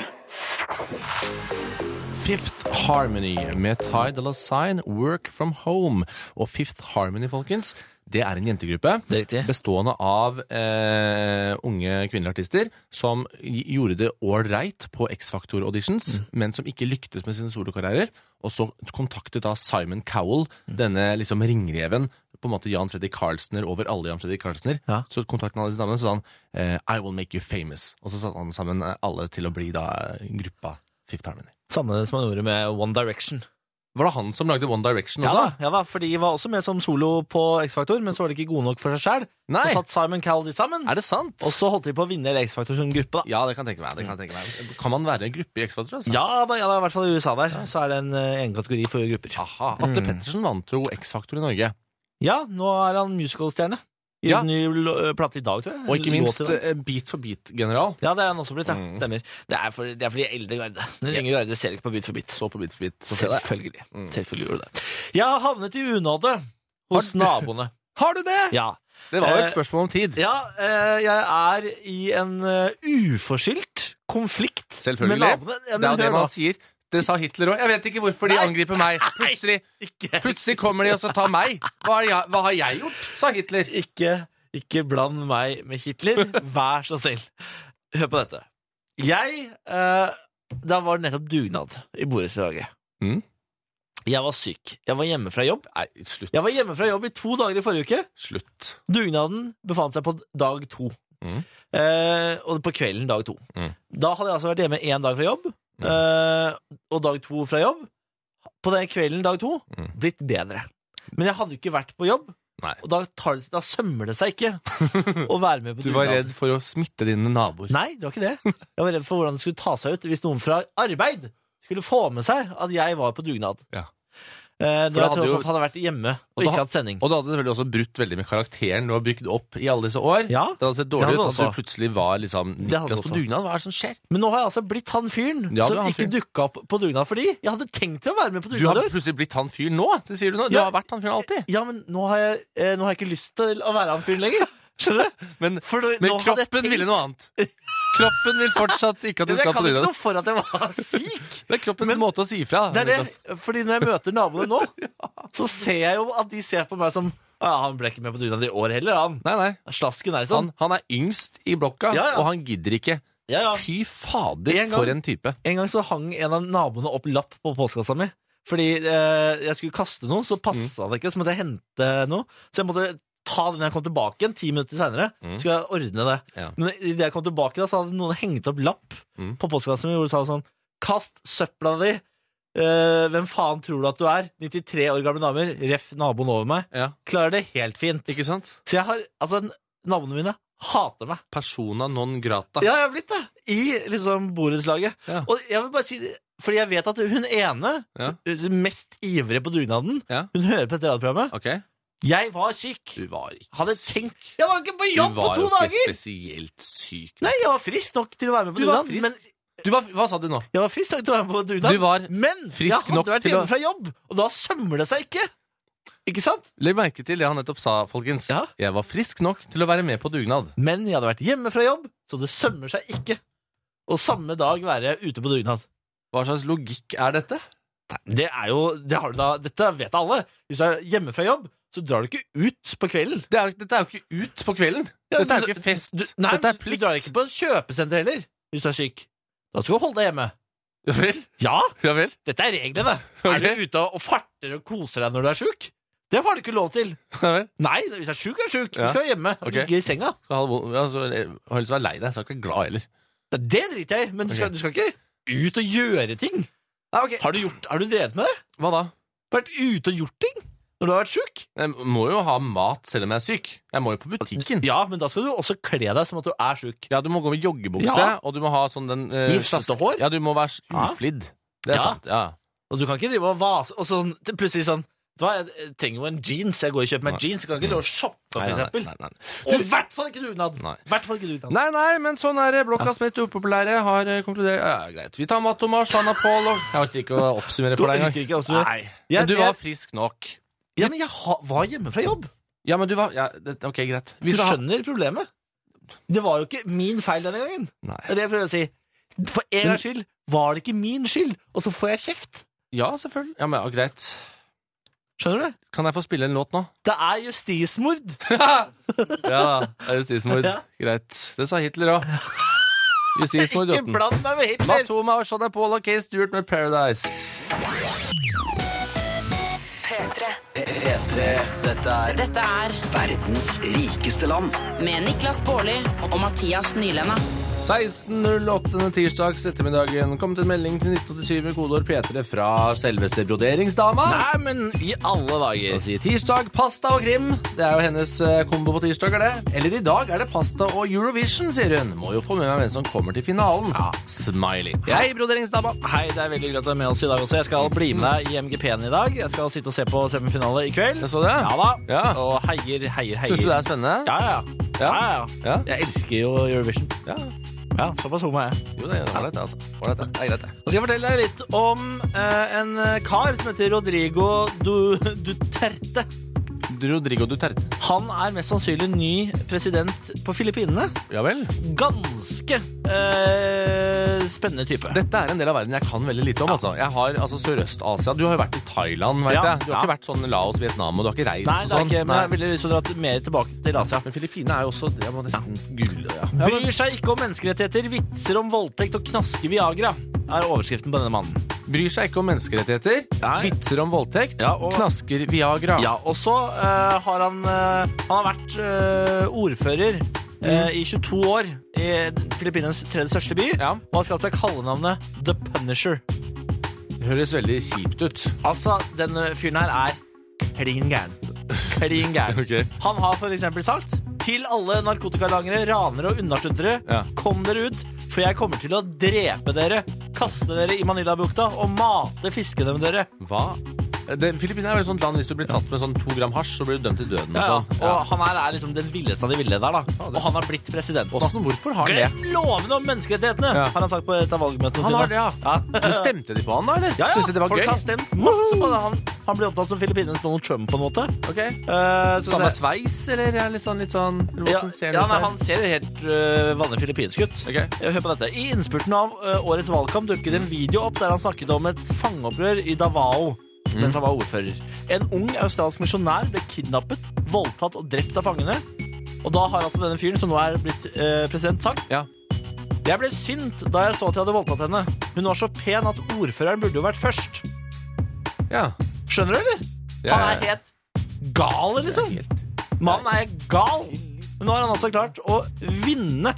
Fifth Harmony med Ty Dolla Sign, Work From Home. Og Fifth Harmony, folkens, det er en jentegruppe Det er riktig. bestående av eh, unge kvinnelige artister som gjorde det all right på X-Factor-auditions, men som ikke lyktes med sine solokarrierer. Og så kontaktet da Simon Cowell, denne liksom ringreven, på en måte Jan Fredrik Karlsner over alle Jan Fredrik Karlsner. Ja. Så kontaktet han alle disse damene, så sa han eh, I will make you famous. Og så satte han sammen alle til å bli da gruppa Fifth Harmony. Samme som han gjorde med One Direction. Var det han som lagde One Direction Ja også? da, ja da, for de var også med som solo på X-Factor, men så var de ikke gode nok for seg selv. Nei. Så satt Simon Cowell de sammen, Er det sant? og så holdt de på å vinne X-Factor som gruppe, da. Ja, det kan jeg tenke meg. Det kan, jeg tenke meg. Kan man være en gruppe i X-Factor? Altså? Ja da, ja da, i hvert fall i U S A der, så er det en uh, egen kategori for grupper. Aha, Atle Pettersen vant jo X-Factor i Norge. Ja, nå er han musical-stjerne. I Ja. en ny uh, plate i dag, tror jeg. Og ikke Låt minst i dag. eh, Beat for Beat-general. Ja, det er han også blitt, ja. Mm. Stemmer. Det er, for, det er for de eldre garde. Den yngre garde ser ikke på Bit for bit. Så på Beat for Beat. Så se der. Selvfølgelig. Mm. Selvfølgelig gjorde du det. Jeg har havnet i unåde hos naboene. Har du det? Ja. Det var jo Eh, et spørsmål om tid. Ja, eh, jeg er i en uh, uforskyldt konflikt Selvfølgelig. med naboene. Ja, Det men er jo det hør nå. man sier. Det sa Hitler òg. Jeg vet ikke hvorfor de Nei. angriper meg. Plutselig, Ikke, plutselig kommer de og så tar meg. Hva har, jeg, hva har jeg gjort? Sa Hitler. ikke, ikke bland meg med Hitler. Vær så snill. Hør på dette. Jeg eh, Da var det nettopp dugnad i borettslaget. Mm. Jeg var syk. Jeg var hjemme fra jobb. Nei, slutt. Jeg var hjemme fra jobb i to dager i forrige uke. Slutt. Dugnaden befant seg på dag to. Mm. Eh, og på kvelden dag to. Mm. Da hadde jeg altså vært hjemme én dag fra jobb, eh, og dag to fra jobb. På den kvelden dag to Mm. blitt bedre. Men jeg hadde ikke vært på jobb, Nei. og da, tar det, da sømmer det seg ikke å være med på Du var dugnad. redd for å smitte dine naboer. Nei, det var ikke det. Jeg var redd for hvordan det skulle ta seg ut hvis noen fra arbeid skulle få med seg at jeg var på dugnad. Ja. Eh, For når det jeg hadde tross jo- alt hadde vært hjemme og, Og da- ikke hatt sending. Og du hadde selvfølgelig også brutt veldig med karakteren du har bygd opp i alle disse år. Ja, Det hadde sett det dårlig hadde ut også. at du plutselig var liksom Det hadde Niklas på også. dugnad. Hva er det som skjer? Men nå har jeg altså blitt han fyren Ja, du som er han ikke fyren. dukka opp på dugnad fordi jeg hadde tenkt til å være med på Du har dugnad i år. plutselig blitt han fyren nå? Det sier du nå. Du Ja. har vært han fyren alltid. Ja, men nå har, jeg, eh, nå har jeg ikke lyst til å være han fyren lenger. Skjønner du? Men, For du- men nå hadde jeg kroppen tenkt- ville noe annet. Kroppen vil fortsatt ikke at du Jeg skal kan på ikke dugnad. noe for at jeg var syk. Det er kroppens Men- måte å si ifra. Det er det, Niklas. fordi når jeg møter naboene nå, så ser jeg jo at de ser på meg som ja, han ble ikke med på dugnad i år heller, han. Nei, nei. Slasken er Han, sånn. han er yngst i blokka, Ja, ja. og han gidder ikke. Ja, ja. Fy fader, En gang- for en type. En gang så hang en av naboene opp lapp på postkassa mi. Fordi eh, jeg skulle kaste noe, så passa Mm. det ikke. Så måtte jeg hente noe. Så jeg måtte ta det når jeg kom tilbake igjen. Ti minutter senere Mm. skulle jeg ordne det. Ja. Men idet jeg kom tilbake, da, så hadde noen hengt opp lapp Mm. på postkassa mi hvor det sa sånn: Kast søpla di! Eh, hvem faen tror du at du er? nittitre år gamle damer. Ref naboen over meg. Ja, Klarer det helt fint. ikke sant? Så jeg har Altså, naboene mine hater meg. Persona non grata. Ja, jeg har blitt det. I liksom borettslaget. Ja. Og jeg vil bare si det, fordi jeg vet at hun ene, Ja. mest ivrige på dugnaden, Ja. hun hører på dette radioprogrammet. Ok, Jeg var syk. du var ikke Hadde syk. tenkt Jeg var ikke på Du jobb på var to jo ikke dager! spesielt syk. Nei, jeg var frisk nok til å være med på Du var dugnad. frisk. Men Du var, hva sa du nå? jeg var frisk nok til å være med på dugnad. Du var men frisk jeg nok hadde vært til å- hjemme fra jobb, og da sømmer det seg ikke. Ikke sant? Legg merke til det han nettopp sa, folkens. Ja. Jeg var frisk nok til å være med på dugnad. Men jeg hadde vært hjemme fra jobb, så det sømmer seg ikke. Og samme dag være ute på dugnad. Hva slags logikk er dette? Det er jo det har du da, Dette vet alle. Hvis du er hjemme fra jobb, så drar du ikke ut på kvelden. Det er, dette er jo ikke ut på kvelden. Ja, Dette er du- jo ikke fest. Du, nei, Dette er Du plikt. drar ikke på kjøpesenter heller hvis du er syk. Da skal du holde deg hjemme. Ja vel? Ja, Ja vel? dette er reglene. Ok. Er du ute og farter og koser deg når du er syk? Det får du ikke lov til. Ja vel? Nei, hvis du er syk, er du syk. Du Ja. skal være hjemme og Ok. ligge i senga. Skal ha det vondt- ja, så, jeg har lyst til å være lei deg, så jeg er ikke glad heller. Det driter jeg i, men du skal, Ok. du skal ikke ut og gjøre ting. Ja, ok. Har du, gjort, har du drevet med det? Hva da? Vært ute og gjort ting når du har vært syk? Jeg må jo ha mat selv om jeg er syk. Jeg må jo på butikken. Ja, men da skal du også kle deg som at du er syk. Ja, du må gå med joggebukse, Ja. og du må ha sånn den uh, Rufsete hår? Ja, du må være Ja. uflidd. Det er Ja. sant, ja. Og du kan ikke drive og vase, og sånn, det er plutselig sånn, hva, jeg trenger jo en jeans, jeg går og kjøper meg jeans, jeg kan ikke lov å shoppe, for Nei, nei, eksempel. nei, nei. Og i hvert fall ikke dugnad. Nei. I hvert fall ikke dugnad. Nei, nei, men sånn er det. Blokkas mest upopulære har eh, konkludert. Ja, greit. Vi tar Matt Thomas, Anna Paul og Jeg orker ikke å oppsummere for deg Du orker ikke å engang. oppsummere? Nei, Jeg- men du jeg- var frisk nok. Ja, men jeg ha, var hjemme fra jobb. Ja, men du var ja, det, Ok, greit. Du Hvis jeg har- skjønner problemet. Det var jo ikke min feil denne gangen. Nei. Det er det jeg prøver å si. For en gangs skyld var det ikke min skyld, og så får jeg kjeft. Ja, selvfølgelig. Ja, men ja, greit. Skjønner du? Kan jeg få spille en låt nå? Det er justismord. Ja, det er justismord. Ja. Greit. Det sa Hitler òg. Justismord. Ikke bland meg med Hitler. Matt Thomas, Shonda Paul og Kay Stewart med Paradise. P tre. Dette er Dette er verdens rikeste land. med Niklas Baarli og Mathias Nylenda. seksten null åtte tirsdags ettermiddagen kommet en melding til nitten åttisyv med kodeord P tre fra selveste broderingsdama. Nei, men i alle Og dager. sier tirsdag, pasta og krim. Det er jo hennes eh, kombo på tirsdag, er det. Eller i dag er det pasta og Eurovision, sier hun. Må jo få med meg hvem som kommer til finalen. Ja, smiley. Hei, broderingsdama. Hei, det er veldig hyggelig at du er med oss i dag også. Jeg skal bli med deg i M G P-en i dag. Jeg skal sitte og se på semifinale i kveld. Jeg så det. Ja da. Ja. Og heier, heier, heier. Syns du det er spennende? Ja, ja, ja. Ja. ja, ja. Ja. Jeg elsker jo Eurovision. Ja. Ja, såpass homo er jeg. Jo, det er ålreit, det, altså. Ålreit, det. Det er greit, det. Nå skal jeg fortelle deg litt om eh, en kar som heter Rodrigo du, Duterte. Rodrigo Duterte. Han er mest sannsynlig ny president på Filippinene. Ja vel. Ganske eh, spennende type. Dette er en del av verden jeg kan veldig lite om. altså. Jeg har altså Sørøst-Asia. Du har jo vært i Thailand, vet Ja, jeg. Du har ja. ikke vært sånn Laos, Vietnam, og du har ikke reist Nei, og det er sånn. ikke, men jeg har Nei. veldig lyst til å dra mer tilbake til Asia. Men Filippinene er jo også Jeg må nesten google det, ja. ja men, Bryr seg ikke om menneskerettigheter, vitser om voldtekt og knasker Viagra, er overskriften på denne mannen. bryr seg ikke om menneskerettigheter, Nei. vitser om voldtekt, Ja, og- knasker Viagra. Ja, og så eh, har han eh, Han har vært eh, ordfører eh, i tjueto år i Filippinenes tredje største by, Ja. og har skapt seg kallenavnet The Punisher. Det høres veldig kjipt ut. Altså, denne fyren her er klin gæren. Klin gæren. Ok. Han har for eksempel sagt til alle narkotikalangere, ranere og unnaskyttere, Ja. kom dere ut, for jeg kommer til å drepe dere, kaste dere i Manila-bukta og mate fiskene med dere. Hva? Det, Filippinene er jo et sånt land. Hvis du blir tatt med sånn to gram hasj, så blir du dømt til døden. Ja, og sånn. Og han her er liksom den villeste av de ville der, da. det Og han har blitt president nå. Åssen, hvorfor har han det? Glem lovene om menneskerettighetene, Ja. har han sagt på et av valgmøtene Han sine. har det, ja. Ja. Men stemte de på han, da? eller? Ja, ja. Syns de det var Folk gøy? har stemt masse på det. Han, han blir opptatt som Filippinenes Donald Trump, på en måte. Ok. Eh, så Samme det- sveis, eller er litt sånn, litt sånn eller Ja, hvordan ser ja, det nei, ut der? han ser helt øh, vanlig filippinsk ut. Ok. Ja, hør på dette. I innspurten av øh, årets valgkamp dukket en video opp der han snakket om et fangeopprør i Davao, Mm. mens han var ordfører. En ung australsk misjonær ble kidnappet, voldtatt og drept av fangene. Og da har altså denne fyren, som nå er blitt øh, president, sagt: Ja. Jeg ble sint da jeg så at jeg hadde voldtatt henne. Hun var så pen at ordføreren burde jo vært først. Ja. Skjønner du, eller? Ja, Han ja, er helt gal, liksom. Mannen er gal. Men nå har han altså klart å vinne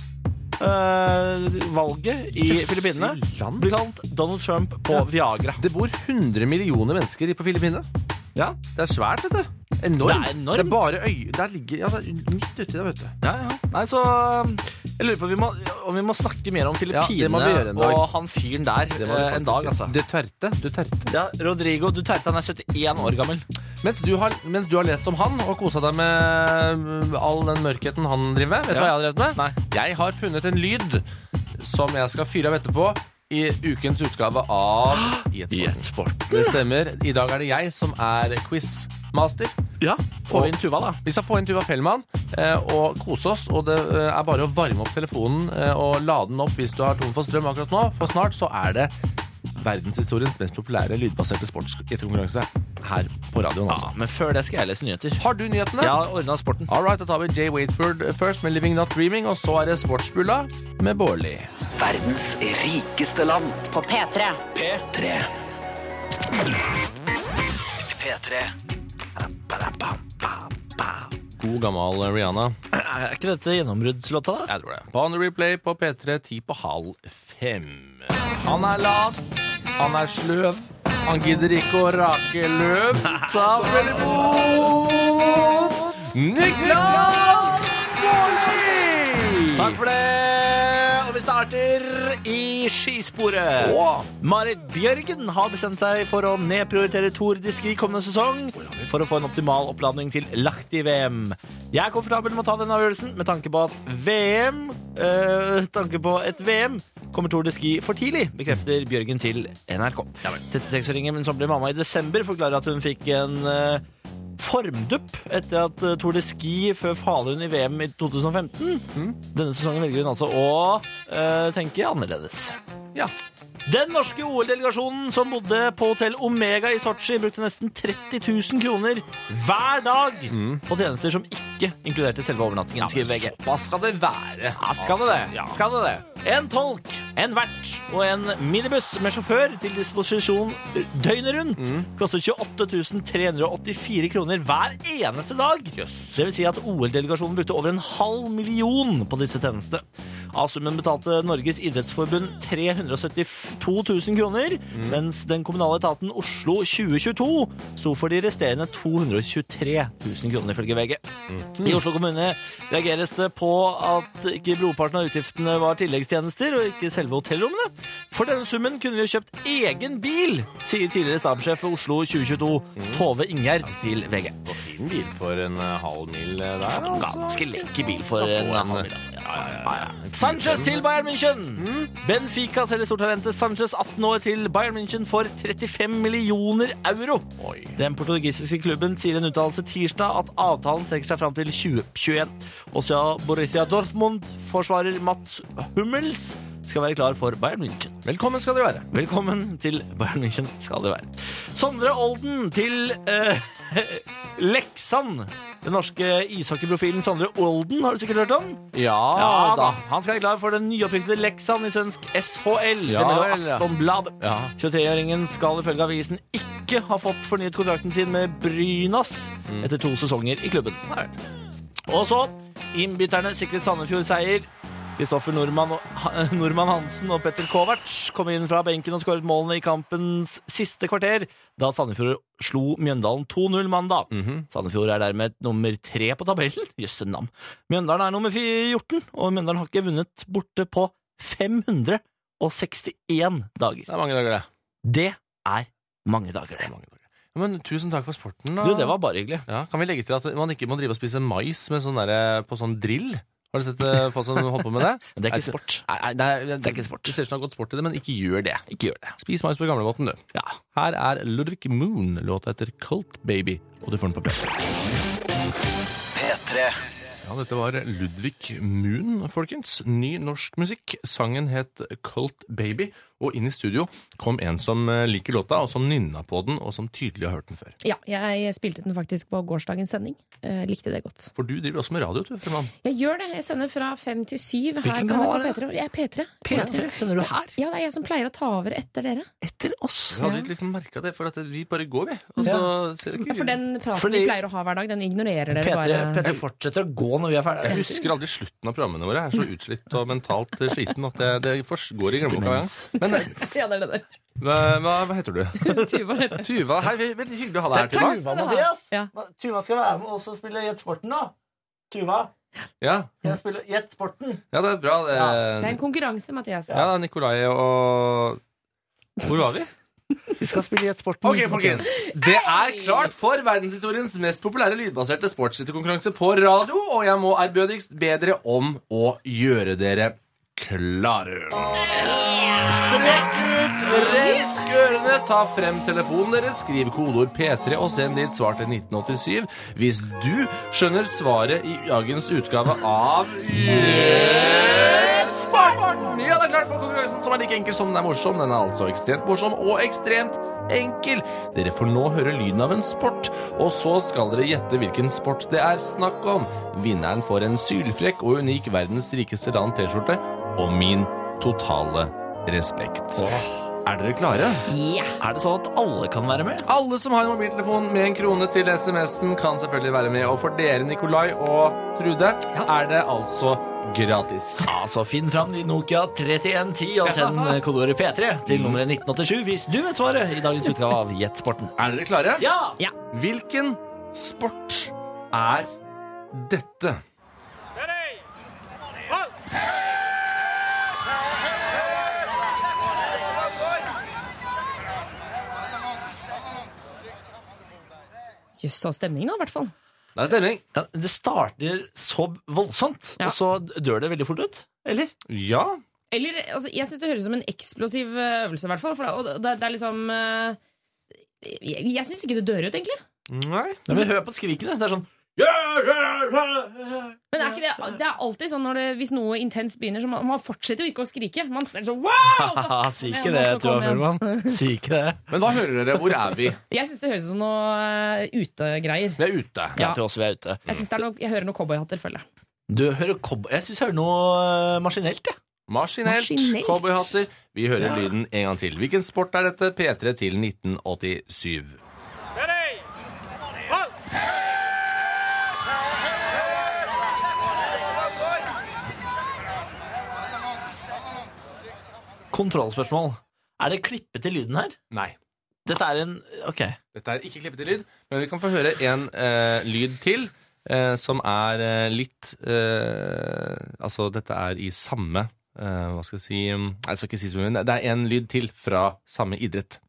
øh, valget i Filippinene. land. Blir kalt Donald Trump på Ja. Viagra. Det bor hundre millioner mennesker på Filippinene. Ja, Det er svært, vet du. Enormt. Det er enormt. Det er bare øy... Der ligger ja, det er midt uti der, vet du. ja, ja. Nei, så jeg lurer på om vi må, om vi må snakke mer om Ja, det må Filippinene vi gjøre en dag. og han fyren der Det må vi øh, en faktisk dag, gjøre. altså. Duterte. Duterte. Ja, Rodrigo Duterte, han er syttien år gammel. Mens du, har, mens du har lest om han og kosa deg med all den mørkheten han driver med, vet du Ja. hva jeg har drevet med? Nei. Jeg har funnet en lyd som jeg skal fyre av etterpå i ukens utgave av Jetsporten. Det stemmer. I dag er det jeg som er quizmaster. Ja, får vi inn Tuva, da. Vi skal få inn Tuva Fellmann eh, og kose oss, og det eh, er bare å varme opp telefonen eh, og lade den opp hvis du har tom for strøm akkurat nå, for snart så er det verdenshistoriens mest populære lydbaserte sportskonkurranse her på radioen, altså. Ja, men før det skal jeg lese nyheter. Har du nyhetene? Jeg har ordnet sporten. All right, da tar vi Jay Waitford først med Living Not Dreaming, og så er det Sportsbulla med Baarli. Verdens rikeste land. På P tre. Tre. P tre. God gammel Rihanna. Er ikke dette gjennombruddslåta, da? Jeg tror det. På On The Replay på P tre, ti på halv fem. Han er lat, Han er sløv. Han gidder ikke å rake løv. Ta vel imot Niklas Baarli! Takk for det! Og vi starter i skisporet. Marit Bjørgen har bestemt seg for å nedprioritere Tour de Ski kommende sesong for å få en optimal oppladning til Lahti-V M. Jeg er komfortabel med å ta den avgjørelsen med tanke på at V M øh, tanke på et V M kommer Tour de Ski for tidlig, bekrefter Bjørgen til N R K. trettiseks-åringen som ble mamma i desember forklarer at hun fikk en øh, formdupp etter at uh, Tour de Ski før Falun i V M i to tusen og femten. Mm. Denne sesongen velger hun altså å uh, tenke annerledes. Ja. Den norske O L-delegasjonen som bodde på hotell Omega i Sochi brukte nesten tretti tusen kroner hver dag mm. på tjenester som ikke inkluderte selve overnattingen, ja, skriver V G. Hva skal det være? Ja, skal det det? Ja. Skal det det? En tolk, en vert og en minibuss med sjåfør til disposisjon døgnet rundt mm. koster tjueåtte tusen tre hundre og åttifire kroner hver eneste dag. Yes. Det vil si at O L-delegasjonen brukte over en halv million på disse tjenestene. Av summen betalte Norges idrettsforbund tre hundre og syttito tusen kroner, mm. mens den kommunale etaten Oslo tjue tjueto sto for de resterende to hundre og tjuetre tusen kroner ifølge V G. Mm. I Oslo kommune reageres det på at ikke brorparten av utgiftene var tilleggstjenester og ikke selve hotellrommene. For denne summen kunne vi jo kjøpt egen bil, sier tidligere stabssjef for Oslo tjue tjueto, mm. Tove Ingjerd til V G. Så fin bil for en uh, halv mil der, altså. Ganske lekker bil for en, en halv mil, altså. Ja, ja, ja, ja. Sanchez til Bayern München! Mm. Benfica selger stortalentet Sanchez atten år til Bayern München for trettifem millioner euro. Oi. Den portugisiske klubben sier i en uttalelse tirsdag at avtalen strekker seg fram til tjue tjueen. Også Borussia Dortmund forsvarer Mats Hummels skal være klar for Bayern München. Velkommen skal dere være. Velkommen til Bayern München skal dere være. Sondre Olden til uh, Leksand. Den norske ishockeyprofilen Sondre Olden har du sikkert hørt om? Ja, ja da. Han skal være klar for den nyopprykkede Leksand i svensk S H L. Ja, det melder Aftonbladet. Ja. tjuetre-åringen skal ifølge avisen ikke ha fått fornyet kontrakten sin med Brynas mm. etter to sesonger i klubben. Nei. Og så, innbytterne sikret Sandefjord seier. Kristoffer Nordmann, Nordmann Hansen og Petter Kovac kom inn fra benken og skåret målene i kampens siste kvarter, da Sandefjord slo Mjøndalen to null mandag. Mm-hmm. Sandefjord er dermed nummer tre på tabellen. Jøsse navn. Mjøndalen er nummer fjorten, og Mjøndalen har ikke vunnet borte på fem hundre og sekstien dager. Det er mange dager, det. Det er mange dager, det. Mange dager. Ja, men tusen takk for sporten, da. Du, det var bare hyggelig. Ja, kan vi legge til at man ikke må drive og spise mais med sånn der, på sånn drill? Har du sett uh, folk som holder på med det? Det er ikke sport. Nei, nei, det, er, det er ikke sport. Det ser ut som det har gått sport i det, men ikke gjør det. Ikke gjør det. Spis mais på gamlemåten, du. Ja. Her er Ludwig Moon, låta etter Cult Baby, og du får den på P tre. P tre. Ja, dette var Ludwig Moon, folkens. Ny norsk musikk. Sangen het Cult Baby, og inn i studio kom en som liker låta, og som nynna på den, og som tydelig har hørt den før. Ja, jeg spilte den faktisk på gårsdagens sending. Eh, likte det godt. For du driver også med radio, du, Freman. Jeg gjør det. Jeg sender fra fem til syv. Hvilken kanal er det? P tre. Jeg er P tre. P tre? Sender du her? Ja, det er jeg som pleier å ta over etter dere. Etter oss? Vi hadde ja. liksom merket det, for at vi bare går, vi. Og så ja. ser det ikke. Ja, for den praten Fordi... vi pleier å ha hver dag, den ignorerer dere P tre, bare. P tre fortsetter å gå når vi er ferdige. Jeg husker aldri slutten av programmene våre. Jeg er så utslitt og mentalt sliten at det, det går i glemmeboka hver gang. Men ja, det er det der. Hva, hva, hva heter du? Tuva heter jeg. Tuva, hei, veldig hyggelig å ha deg her, Tuva. Tuva, Mathias. Ja. Tuva skal være med oss og spille Gjett Sporten, da. Tuva, ja. jeg spiller Gjett Sporten. Ja, det er bra. Det, ja. det er en konkurranse, Mathias. Ja, Nikolai og... Hvor var vi? Vi skal spille Gjett Sporten. Ok, folkens. Det er klart for verdenshistoriens mest populære lydbaserte sportssittekonkurranse på radio, og jeg må ærbødigst bedre om å gjøre dere klare. Strekk ut, rensk ørene, ta frem telefonen deres, skriv kodeord P tre og send ditt svar til nitten åttisyv. Hvis du skjønner svaret i dagens utgave av Gjett Sporten! Ja, det er klart for konkurransen som er like enkel som den er morsom. Den er altså ekstremt morsom og ekstremt enkel. Dere får nå høre lyden av en sport, og så skal dere gjette hvilken sport det er snakk om. Vinneren får en sylfrekk og unik verdens rikeste land T-skjorte og min totale respekt. Er dere klare? Ja. Er det sånn at alle kan være med? Alle som har en mobiltelefon med en krone til S M S-en kan selvfølgelig være med. Og for dere, Nikolai og Trude, ja. er det altså gratis. Altså, finn fram din Nokia trettien ti og send kodeordet P tre til nummeret nitten åttisju hvis du vet svaret i dagens utgave av Gjett Sporten. Er dere klare? Ja! Ja. Hvilken sport er dette? Jøss, så stemning da, i hvert fall. Det er stemning. Ja, det starter så voldsomt, Ja. og så dør det veldig fort ut, eller? Ja. Eller, altså, jeg synes det høres ut som en eksplosiv eh, øvelse, i hvert fall. For det, og det, det er liksom eh, Jeg, jeg synes ikke det dør ut, egentlig. Nei. Ja, men hør på skrikene, det er sånn Men er ikke det, det er alltid sånn når det, hvis noe intenst begynner, så man, man fortsetter jo ikke å skrike. Man er sånn wow! Haha, si ikke det, tror jeg, Følman. Si ikke det. Men hva hører dere? Hvor er vi? Jeg synes det høres ut som noe uh, utegreier. Vi er ute. Jeg tror også vi er ute. Jeg, synes det er noe, jeg hører noe cowboyhatter, føler jeg. Du hører kob... Jeg synes jeg hører noe uh, maskinelt, jeg. Maskinelt, Maskinelt. cowboyhatter. Vi hører lyden en gang til. Hvilken sport er dette? P tre til nitten åttisju. Kontrollspørsmål. Er det klippet til lyden her? Nei. Dette er en... Ok. Dette er ikke klippet til lyd, men vi kan få høre en eh, lyd til, eh, som er eh, litt eh, Altså, dette er i samme eh, Hva skal jeg si Nei, jeg skal ikke si så mye, men det er en lyd til fra samme idrett.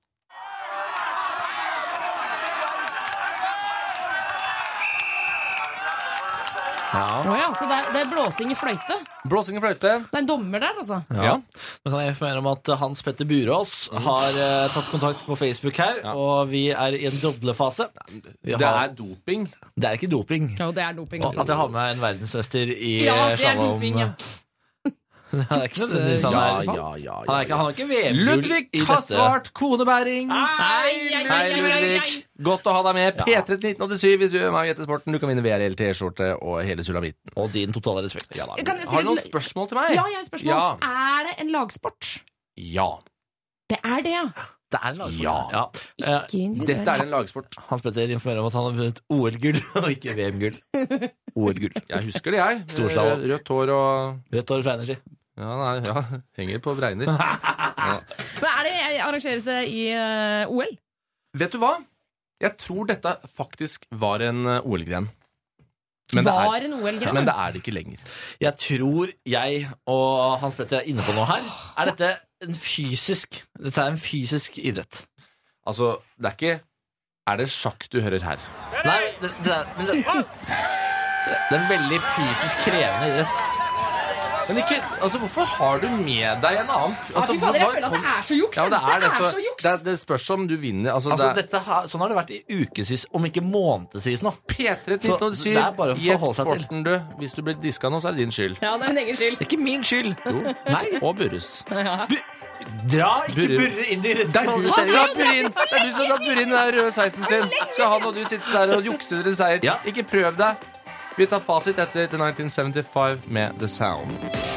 Ja. Å ja, så det er, det er blåsing i fløyte. Blåsing og fløyte. Det er en dommer der, altså. Ja. Nå kan jeg informere om at Hans Petter Burås har uh, tatt kontakt på Facebook her, Ja. og vi er i en drodlefase. Vi Det har- er doping. det er ikke doping. Ja, det er doping. Og at jeg har med en verdensmester i Ja, eh, det er slalom. doping, ja. Det er ikke nødvendigvis han Ja, er. ja, ja, Han er ikke, han har ikke V M-gull Ludvig i har dette. svart konebæring. Ai, ai, ai, Hei, ai, ai, Ludvig. ai. Godt å ha deg med. P tre til nitten åttisju hvis du er med i Gjettesporten. Du kan vinne V R L T-skjorte og hele sulamitten. Og din totale respekt. Ja, da. Kan jeg stille Har du noen et- spørsmål til meg? Ja, jeg har et spørsmål. Ja. Er det en lagsport? Ja. Det er det, ja. Det er en lagsport. Ja. Ja. Eh, Ikke individuell. Dette er en lagsport. Hans Petter informerer om at han har vunnet O L-gull, og ikke V M-gull. O L-gull. Jeg husker det, jeg. Storslalom. Rødt hår og Rødt hår fra Energy. Ja, nei, ja. Henger på bregner. Ja. Men er det, arrangeres det i uh, O L? Vet du hva? Jeg tror dette faktisk var en uh, O L-gren. Men, det Var er- en O L-gren? men det er det ikke lenger. Jeg tror jeg og Hans Petter er inne på noe her. Er dette en fysisk Dette er en fysisk idrett? Altså, det er ikke Er det sjakk du hører her? Nei, det, det, er, men det, det er en veldig fysisk krevende idrett. Men ikke, altså, hvorfor har du med deg en annen f- Ja, altså, fy fader, jeg hva- føler at det er så juks. Ja, men det er det, så, så juks. det, er- det spørs om du vinner. Altså, Altså, det er dette har, sånn har det vært i ukesis, om ikke månedsvis nå. P tre til Så nitten åttisju. det er bare å Gjett forholde seg til. sporten, du. Hvis du blir diska nå, så er det din skyld. Ja, det er min egen skyld. Det er ikke min skyld. Jo. Nei. Og Burres. Dra ikke Burre. burre inn i Det er du, rødt. Selga. Burin. Det er du som har burin den der røde sveisen sin. Skal han og du sitte der og jukse dere seier. Ja. Ikke prøv deg. Vi tar fasit etter The nineteen seventy-five med The Sound.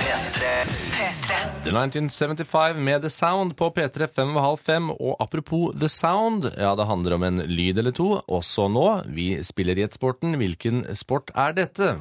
The nineteen seventy-five med The Sound på P tre fem og halv fem. Og apropos The Sound, ja, det handler om en lyd eller to. Også nå, vi spiller i et sporten. Hvilken sport er dette?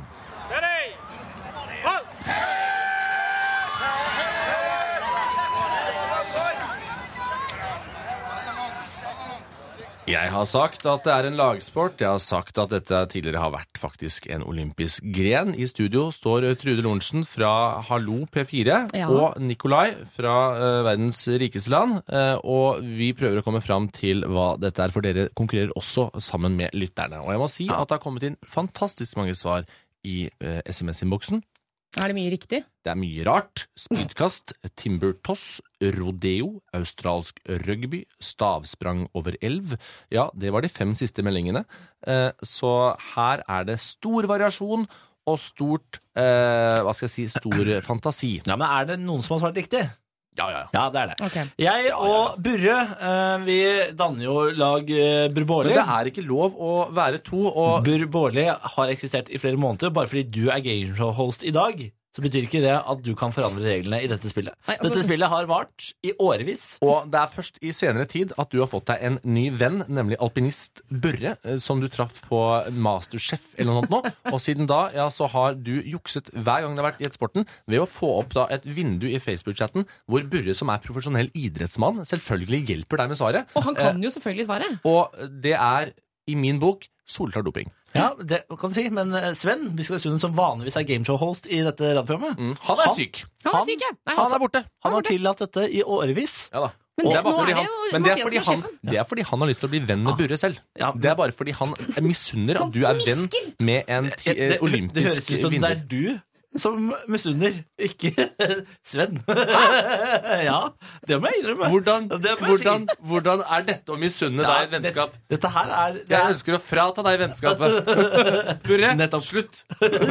Jeg har sagt at det er en lagsport. Jeg har sagt at dette tidligere har vært faktisk en olympisk gren. I studio står Trude Lorentzen fra Hallo P fire Ja. og Nikolai fra eh, verdens rikeste land. Eh, og vi prøver å komme fram til hva dette er, for dere konkurrerer også sammen med lytterne. Og jeg må si at det har kommet inn fantastisk mange svar i eh, S M S-innboksen. Er det mye riktig? Det er mye rart. Spydkast, timbertoss, rodeo, australsk rugby, stavsprang over elv. Ja, det var de fem siste meldingene. Eh, Så her er det stor variasjon og stort, eh, hva skal jeg si, stor fantasi. Ja, men er det noen som har svart riktig? Ja, ja, ja. Ja, det er det. Ok. Jeg og Burre, eh, vi danner jo lag eh, Burr Men Bårli. det er ikke lov å være to, og Burr Bårli har eksistert i flere måneder. Bare fordi du er gameshow-host i dag, så betyr ikke det at du kan forandre reglene i dette spillet. Nei, altså- Dette spillet har vart i årevis. Og det er først i senere tid at du har fått deg en ny venn, nemlig alpinist Børre, eh, som du traff på Masterchef eller noe sånt nå. Og siden da, ja, så har du jukset hver gang det har vært i et sporten ved å få opp da et vindu i Facebook-chatten hvor Børre, som er profesjonell idrettsmann, selvfølgelig hjelper deg med svaret. Og han kan jo selvfølgelig svare. Og det er, i min bok, solklar doping. Ja, det kan du si, men eh, Sven Biskov som vanligvis er gameshow-host i dette radioprogrammet, Mm. Han er syk. Han er syk, ja. Nei, Han er borte. Han har tillatt dette i årevis. Ja da. Men Og det- er bare nå fordi er det han- jo men det er Mathias fordi som er han, sjefen. det er fordi han har lyst til å bli venn med Børre selv. Ja. Det er bare fordi han misunner at du er venn smisker. med en ti, Det, det, det høres olympisk ut som det vinner. er du som misunner, ikke Sven. Ja, det må jeg innrømme. Hvordan, Det må jeg hvordan, si. hvordan er dette å misunne Ja, deg et vennskap? det- Dette her er, det Jeg er ønsker å frata deg vennskapet. Børre, Nettopp. slutt.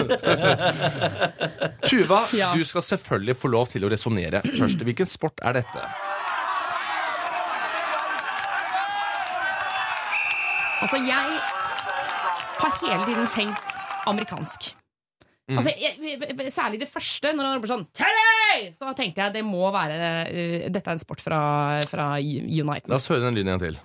Tuva, Ja. du skal selvfølgelig få lov til å resonnere først. Hvilken sport er dette? Altså, jeg har hele tiden tenkt amerikansk. Altså, jeg, særlig det første, når han roper sånn Terry! Så tenkte jeg det må være uh, dette er en sport fra, fra Unite. La oss høre den lyden en gang til.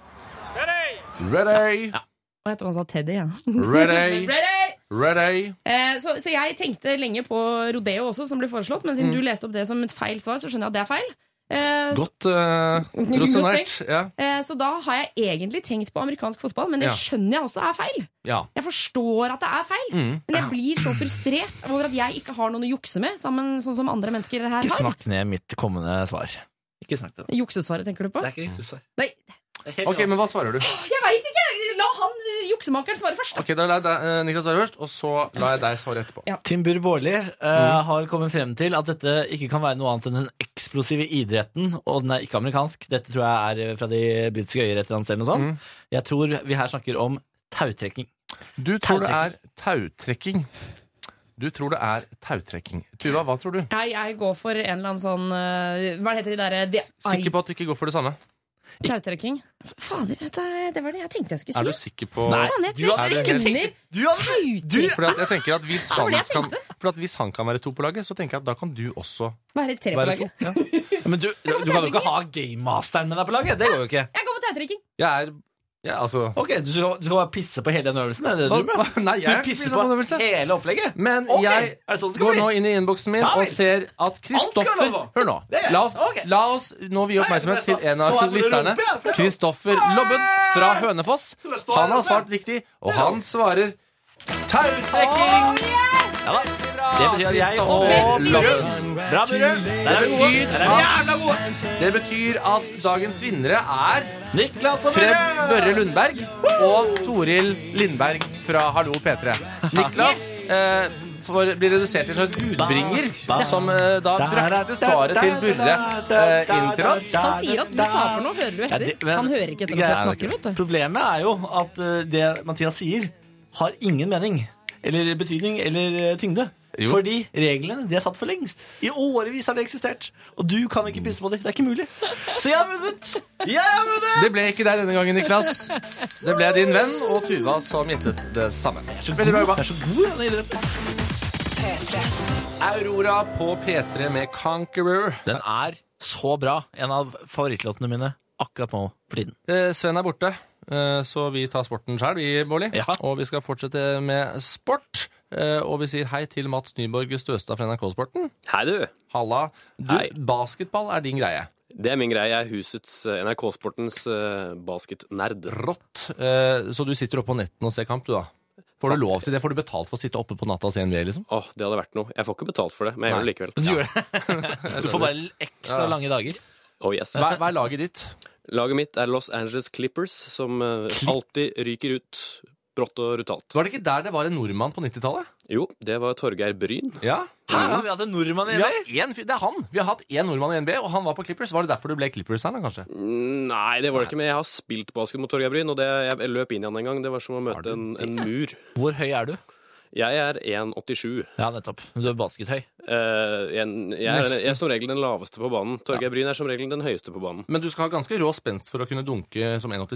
Ready! Hva heter han sa? Teddy? Ja. Ready! Ready! Ready! Eh, så, så jeg tenkte lenge på rodeo også, som ble foreslått. Men siden du leste opp det som et feil svar, så skjønner jeg at det er feil. Eh, så, Godt uh, resonert. Ja. eh, så da har jeg egentlig tenkt på amerikansk fotball, men det Ja. skjønner jeg også er feil. Ja. Jeg forstår at det er feil, Mm. men jeg blir så frustrert over at jeg ikke har noen å jukse med, sammen sånn som andre mennesker her Ikke har. snakk ned mitt kommende svar. Ikke snakk det. Juksesvaret, tenker du på? Det er ikke riktig svar. Nei, Ok, men hva svarer du? jeg veit ikke! La han eh, juksemakeren svare først. Ok, da lar jeg deg, eh, Niklas svare først, og så lar jeg deg svare etterpå. Ja. Tim Burr Bårli eh, har kommet frem til at dette ikke kan være noe annet enn den eksplosive idretten, og den er ikke amerikansk. Dette tror jeg er fra de britiske øyer et eller annet sted. Eller noe sånt. Jeg tror vi her snakker om tautrekking. Du tror det er tautrekking. Du tror det er tautrekking. Tuva, hva tror du? Jeg, jeg går for en eller annen sånn eh, Hva heter de derre de, Sikker på at du ikke går for det samme? Tautrekking? Fader, det, det var det jeg tenkte jeg skulle si. Er du sikker på Nei. Faen, jeg Du tror har- jeg er det- kjenner Du har- tautrekking. Fordi at jeg tenker at hvis Det var han, det jeg kan, tenkte. for at hvis han kan være to på laget, så tenker jeg at da kan du også Være tre på være to. laget. Ja. Ja, men du, du, du kan jo ikke ha gamemasteren med deg på laget. Det går jo ikke. Jeg går for tautrekking. Jeg er ja, altså Ok, Du skal, du skal bare pisse på hele den øvelsen? Er det det du Hva- gjør? Nei, jeg er Du ikke pisser pisser på på en øvelse. hele opplegget? Men Ok, jeg er det sånn det skal går bli? nå inn i innboksen min Ja og vel. ser at Kristoffer Alt skal lov. Hør nå. Det er- La oss, ok. la oss nå vie oppmerksomhet til en av Nå er det lytterne. rumpe, ja, for det- Kristoffer Lobben fra Hønefoss. Det står Han har rumpe. svart riktig, og han svarer tautrekking. Ja da. Det betyr at jeg og Kristoffer vinner. Lobben. Bra, Burre. Der er vi gode. Der er vi jævla gode. Det betyr at dagens vinnere er Niklas og Fred Burre. Børre Lundberg og Toril Lindberg fra Hallo P tre. Niklas eh, får, blir redusert til en slags budbringer, som eh, da brakte svaret til Burre eh, inn til oss. Han sier at du taper nå, hører du Ja, etter? det- men- Han hører ikke etter Greia at er folk snakker, vet du. Problemet er jo at eh, det Mathias sier, har ingen mening. Eller betydning eller eh, tyngde. Jo. Fordi reglene de er satt for lengst. I årevis har det eksistert. Og du kan ikke pisse på dem. Det er ikke mulig. Så jeg har vunnet! Jeg har vunnet! Det ble ikke deg denne gangen, Niklas. Det ble din venn og Tuva som gjettet det samme. Veldig bra jobba. Jeg er så god i denne idretten. Aurora på P tre med Conqueror. Den er så bra. En av favorittlåtene mine akkurat nå for tiden. Eh, Sven er borte, eh, så vi tar sporten selv, vi, Bårli. Ja. Og vi skal fortsette med sport. Eh, og vi sier hei til Mats Nyborg Støstad fra N R K-sporten. Hei du, Halla. Du, Hei. basketball er din greie. det er min greie. Jeg er husets, eh, N R K-sportens eh, basketnerd. Rått. Eh, så du sitter oppe på netten og ser kamp, du da? Får du lov til det? Får du betalt for å sitte oppe på natta og se N B A, liksom? Åh, det hadde vært noe. Jeg får ikke betalt for det, men jeg gjør det likevel. Men du gjør det. Du får bare ekstra Ja. lange dager. Oh yes. Hva, hva er laget ditt? Laget mitt er Los Angeles Clippers, som eh, alltid ryker ut brått og brutalt. Var det ikke der det var en nordmann på nittitallet? Jo, det var Torgeir Bryn. Ja. Her har vi hatt en nordmann i Vi N B har A. en, fyr- det er han. Vi har hatt én nordmann i N B A, og han var på Clippers. Var det derfor du ble Clippers-fan, kanskje? Mm, Nei, det var det ikke, men jeg har spilt basket mot Torgeir Bryn, og det, jeg løp inn i han en gang. Det var som å møte en, en mur. Hvor høy er du? Jeg er en komma åttisju. Ja, nettopp. Du er baskethøy. Eh, jeg, jeg, er, Nesten. jeg er som regel den laveste på banen. Torgeir Bryn er som regel den høyeste på banen. Men du skal ha ganske rå spenst for å kunne dunke som en komma åttisju.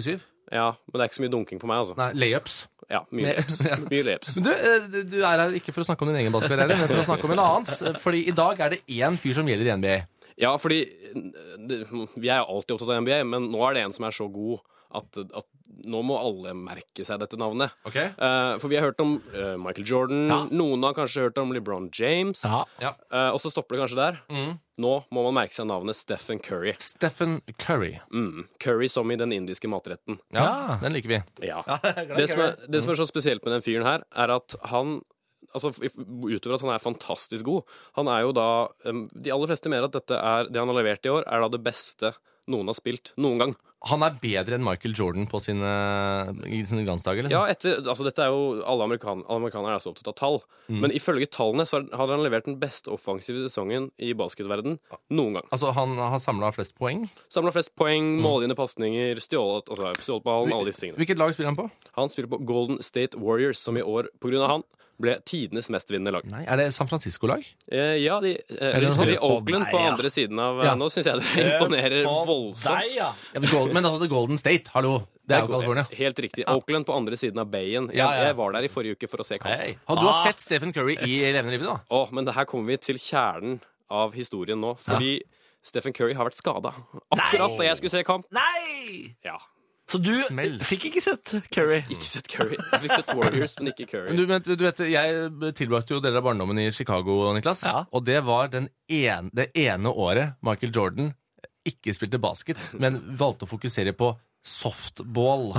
Ja, men det er ikke så mye dunking på meg, altså. Nei, layups. Ja, mye Ne- layups. Ja. Mye layups. Men du, eh, du- du er her ikke for å snakke om din egen basketkarriere, men for å snakke om en annens. Fordi i dag er det én fyr som gjelder i N B A. Ja, fordi det, vi er jo alltid opptatt av N B A, men nå er det en som er så god at, at nå må alle merke seg dette navnet. Ok. Eh, for vi har hørt om eh, Michael Jordan, Ja. noen har kanskje hørt om LeBron James, Ja. Ja. eh, og så stopper det kanskje der. Mm. Nå må man merke seg navnet Stephen Curry. Stephen Curry. Mm. Curry som i den indiske matretten. Ja, Ja. den liker vi. Ja. Det som, er, det som er så spesielt med den fyren her, er at han altså, utover at han er fantastisk god, han er jo da um, de aller fleste mener at dette er, det han har levert i år, er da det beste noen har spilt noen gang. Han er bedre enn Michael Jordan på sine, i sine glansdager, liksom. Ja, etter, altså dette er jo alle, amerikan, alle amerikanere er så opptatt av tall, Mm. men ifølge tallene så har han levert den beste offensive sesongen i basketverden noen gang. Altså, han har samlet flest poeng. Samlet flest poeng, målgivende pasninger, stjålet, altså, stjålet ballen, alle disse tingene. Hvilket lag spiller han på? Han spiller på Golden State Warriors, som i år, på grunn av han, ble tidenes mestvinnende lag. Nei, er det San Francisco-lag? Eh, ja, de, eh, det de spiller i sånn? Oakland Å, på nei, ja. andre siden av Ja. Nå syns jeg det imponerer voldsomt. Deg, ja. Ja, men Gold- men altså, det er Golden State, hallo. Det er jo California. Helt riktig. Oakland på andre siden av Bayen. Jeg, Ja, ja. jeg var der i forrige uke for å se kamp. Hei. Og du har sett Stephen Curry i levende livet, da? Å, men det her kommer vi til kjernen av historien nå. Fordi Stephen Curry har vært skada akkurat da jeg skulle se kamp. Nei! Ja. Så du Smell. fikk ikke sett Curry? Ikke sett Curry. Jeg fikk sett Warriors, men ikke Curry. Men du, men, du vet, jeg tilbrakte jo deler av barndommen i Chicago, Niklas. Ja. Og det var den en, det ene året Michael Jordan ikke spilte basket, men valgte å fokusere på softball.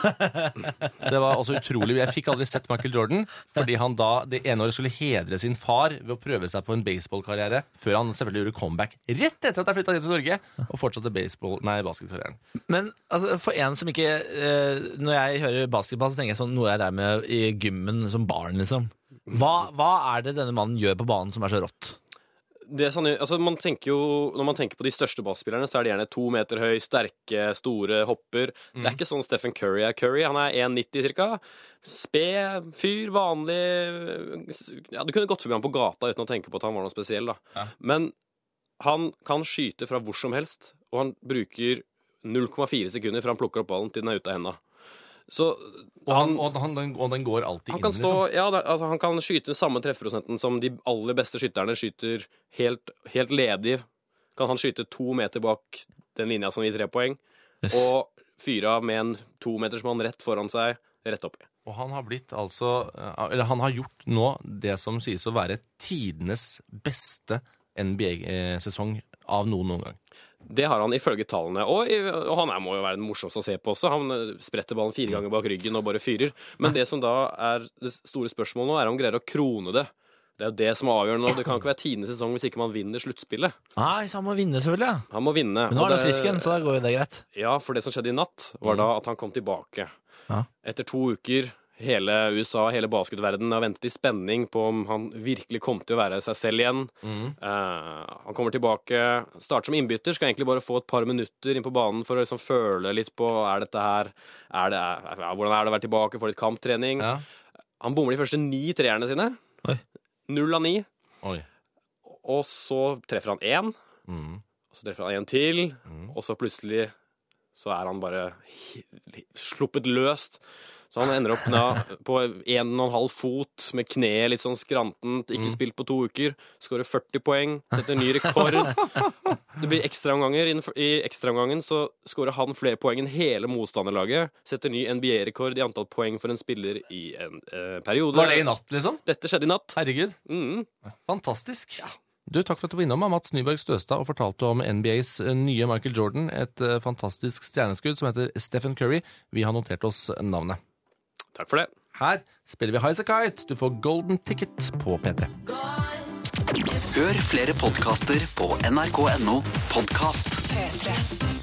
Det var også utrolig. Jeg fikk aldri sett Michael Jordan, fordi han da det ene året skulle hedre sin far ved å prøve seg på en baseballkarriere, før han selvfølgelig gjorde comeback rett etter at han flyttet hjem til Norge, og fortsatte baseball, nei, basketkarrieren. Men altså, for en som ikke eh, Når jeg hører basketball, så tenker jeg sånn noe jeg drev med i gymmen som barn, liksom. Hva, hva er det denne mannen gjør på banen som er så rått? Det er sånn, altså man tenker jo, når man tenker på de største basketspillerne, så er de gjerne to meter høy, sterke, store hopper. Det er ikke sånn Stephen Curry er Curry. Han er en nitti cirka. Sped, fyr, vanlig. Ja, du kunne gått forbi ham på gata uten å tenke på at han var noe spesiell, da. Ja. Men han kan skyte fra hvor som helst, og han bruker null komma fire sekunder fra han plukker opp ballen til den er ute av hendene. Så Og, han, og, han, og den går alltid han inn, kan, stå, liksom. ja, da, altså, han kan skyte samme treffprosenten som de aller beste skytterne skyter helt, helt ledig. Kan han skyte to meter bak den linja som gir tre poeng, Yes. og fyre av med en tometersmann rett foran seg, rett oppi. Og han har blitt altså Eller han har gjort nå det som sies å være tidenes beste N B A-sesong av noen noen gang. Det har han ifølge tallene, og, og han er, må jo være den morsomste å se på også. Han spretter ballen fire ganger bak ryggen og bare fyrer. Men det som da er det store spørsmålet nå, er om han greier å krone det. Det er jo det som er avgjørende nå. Det kan ikke være tiende sesong hvis ikke man vinner sluttspillet. Nei, så han må vinne, selvfølgelig. Han må vinne. Men nå og er han det- frisk igjen, så da går jo det greit. Ja, for det som skjedde i natt, var da at han kom tilbake. Ja. Etter to uker, hele U S A, hele basketverdenen har ventet i spenning på om han virkelig kom til å være seg selv igjen. Eh, han kommer tilbake, starter som innbytter, skal egentlig bare få et par minutter inn på banen for å liksom føle litt på, er dette her, er det, ja, hvordan er det å være tilbake, få litt kamptrening. Ja. Han bommer de første ni treerne sine. Oi. Null av ni. Oi. Og så treffer han én, Mm. og så treffer han en til, og så plutselig så er han bare hi- sluppet løst. Så han ender opp da på en og en halv fot med kneet litt sånn skrantent, ikke spilt på to uker, skårer førti poeng, setter ny rekord. Det blir ekstraomganger. I ekstraomgangen så skårer han flere poeng enn hele motstanderlaget, setter ny N B A-rekord i antall poeng for en spiller i en eh, periode. Var det i natt, liksom? Dette skjedde i natt. Herregud. Mm. Fantastisk. Du, takk for at du var innom, Mats Nyberg Støstad, og fortalte om N B A's nye Michael Jordan, et uh, fantastisk stjerneskudd som heter Stephen Curry. Vi har notert oss navnet. Takk for det. Her spiller vi High As A Kite. Du får Golden Ticket på P tre. Hør flere podkaster på nrk.no podkast. P tre.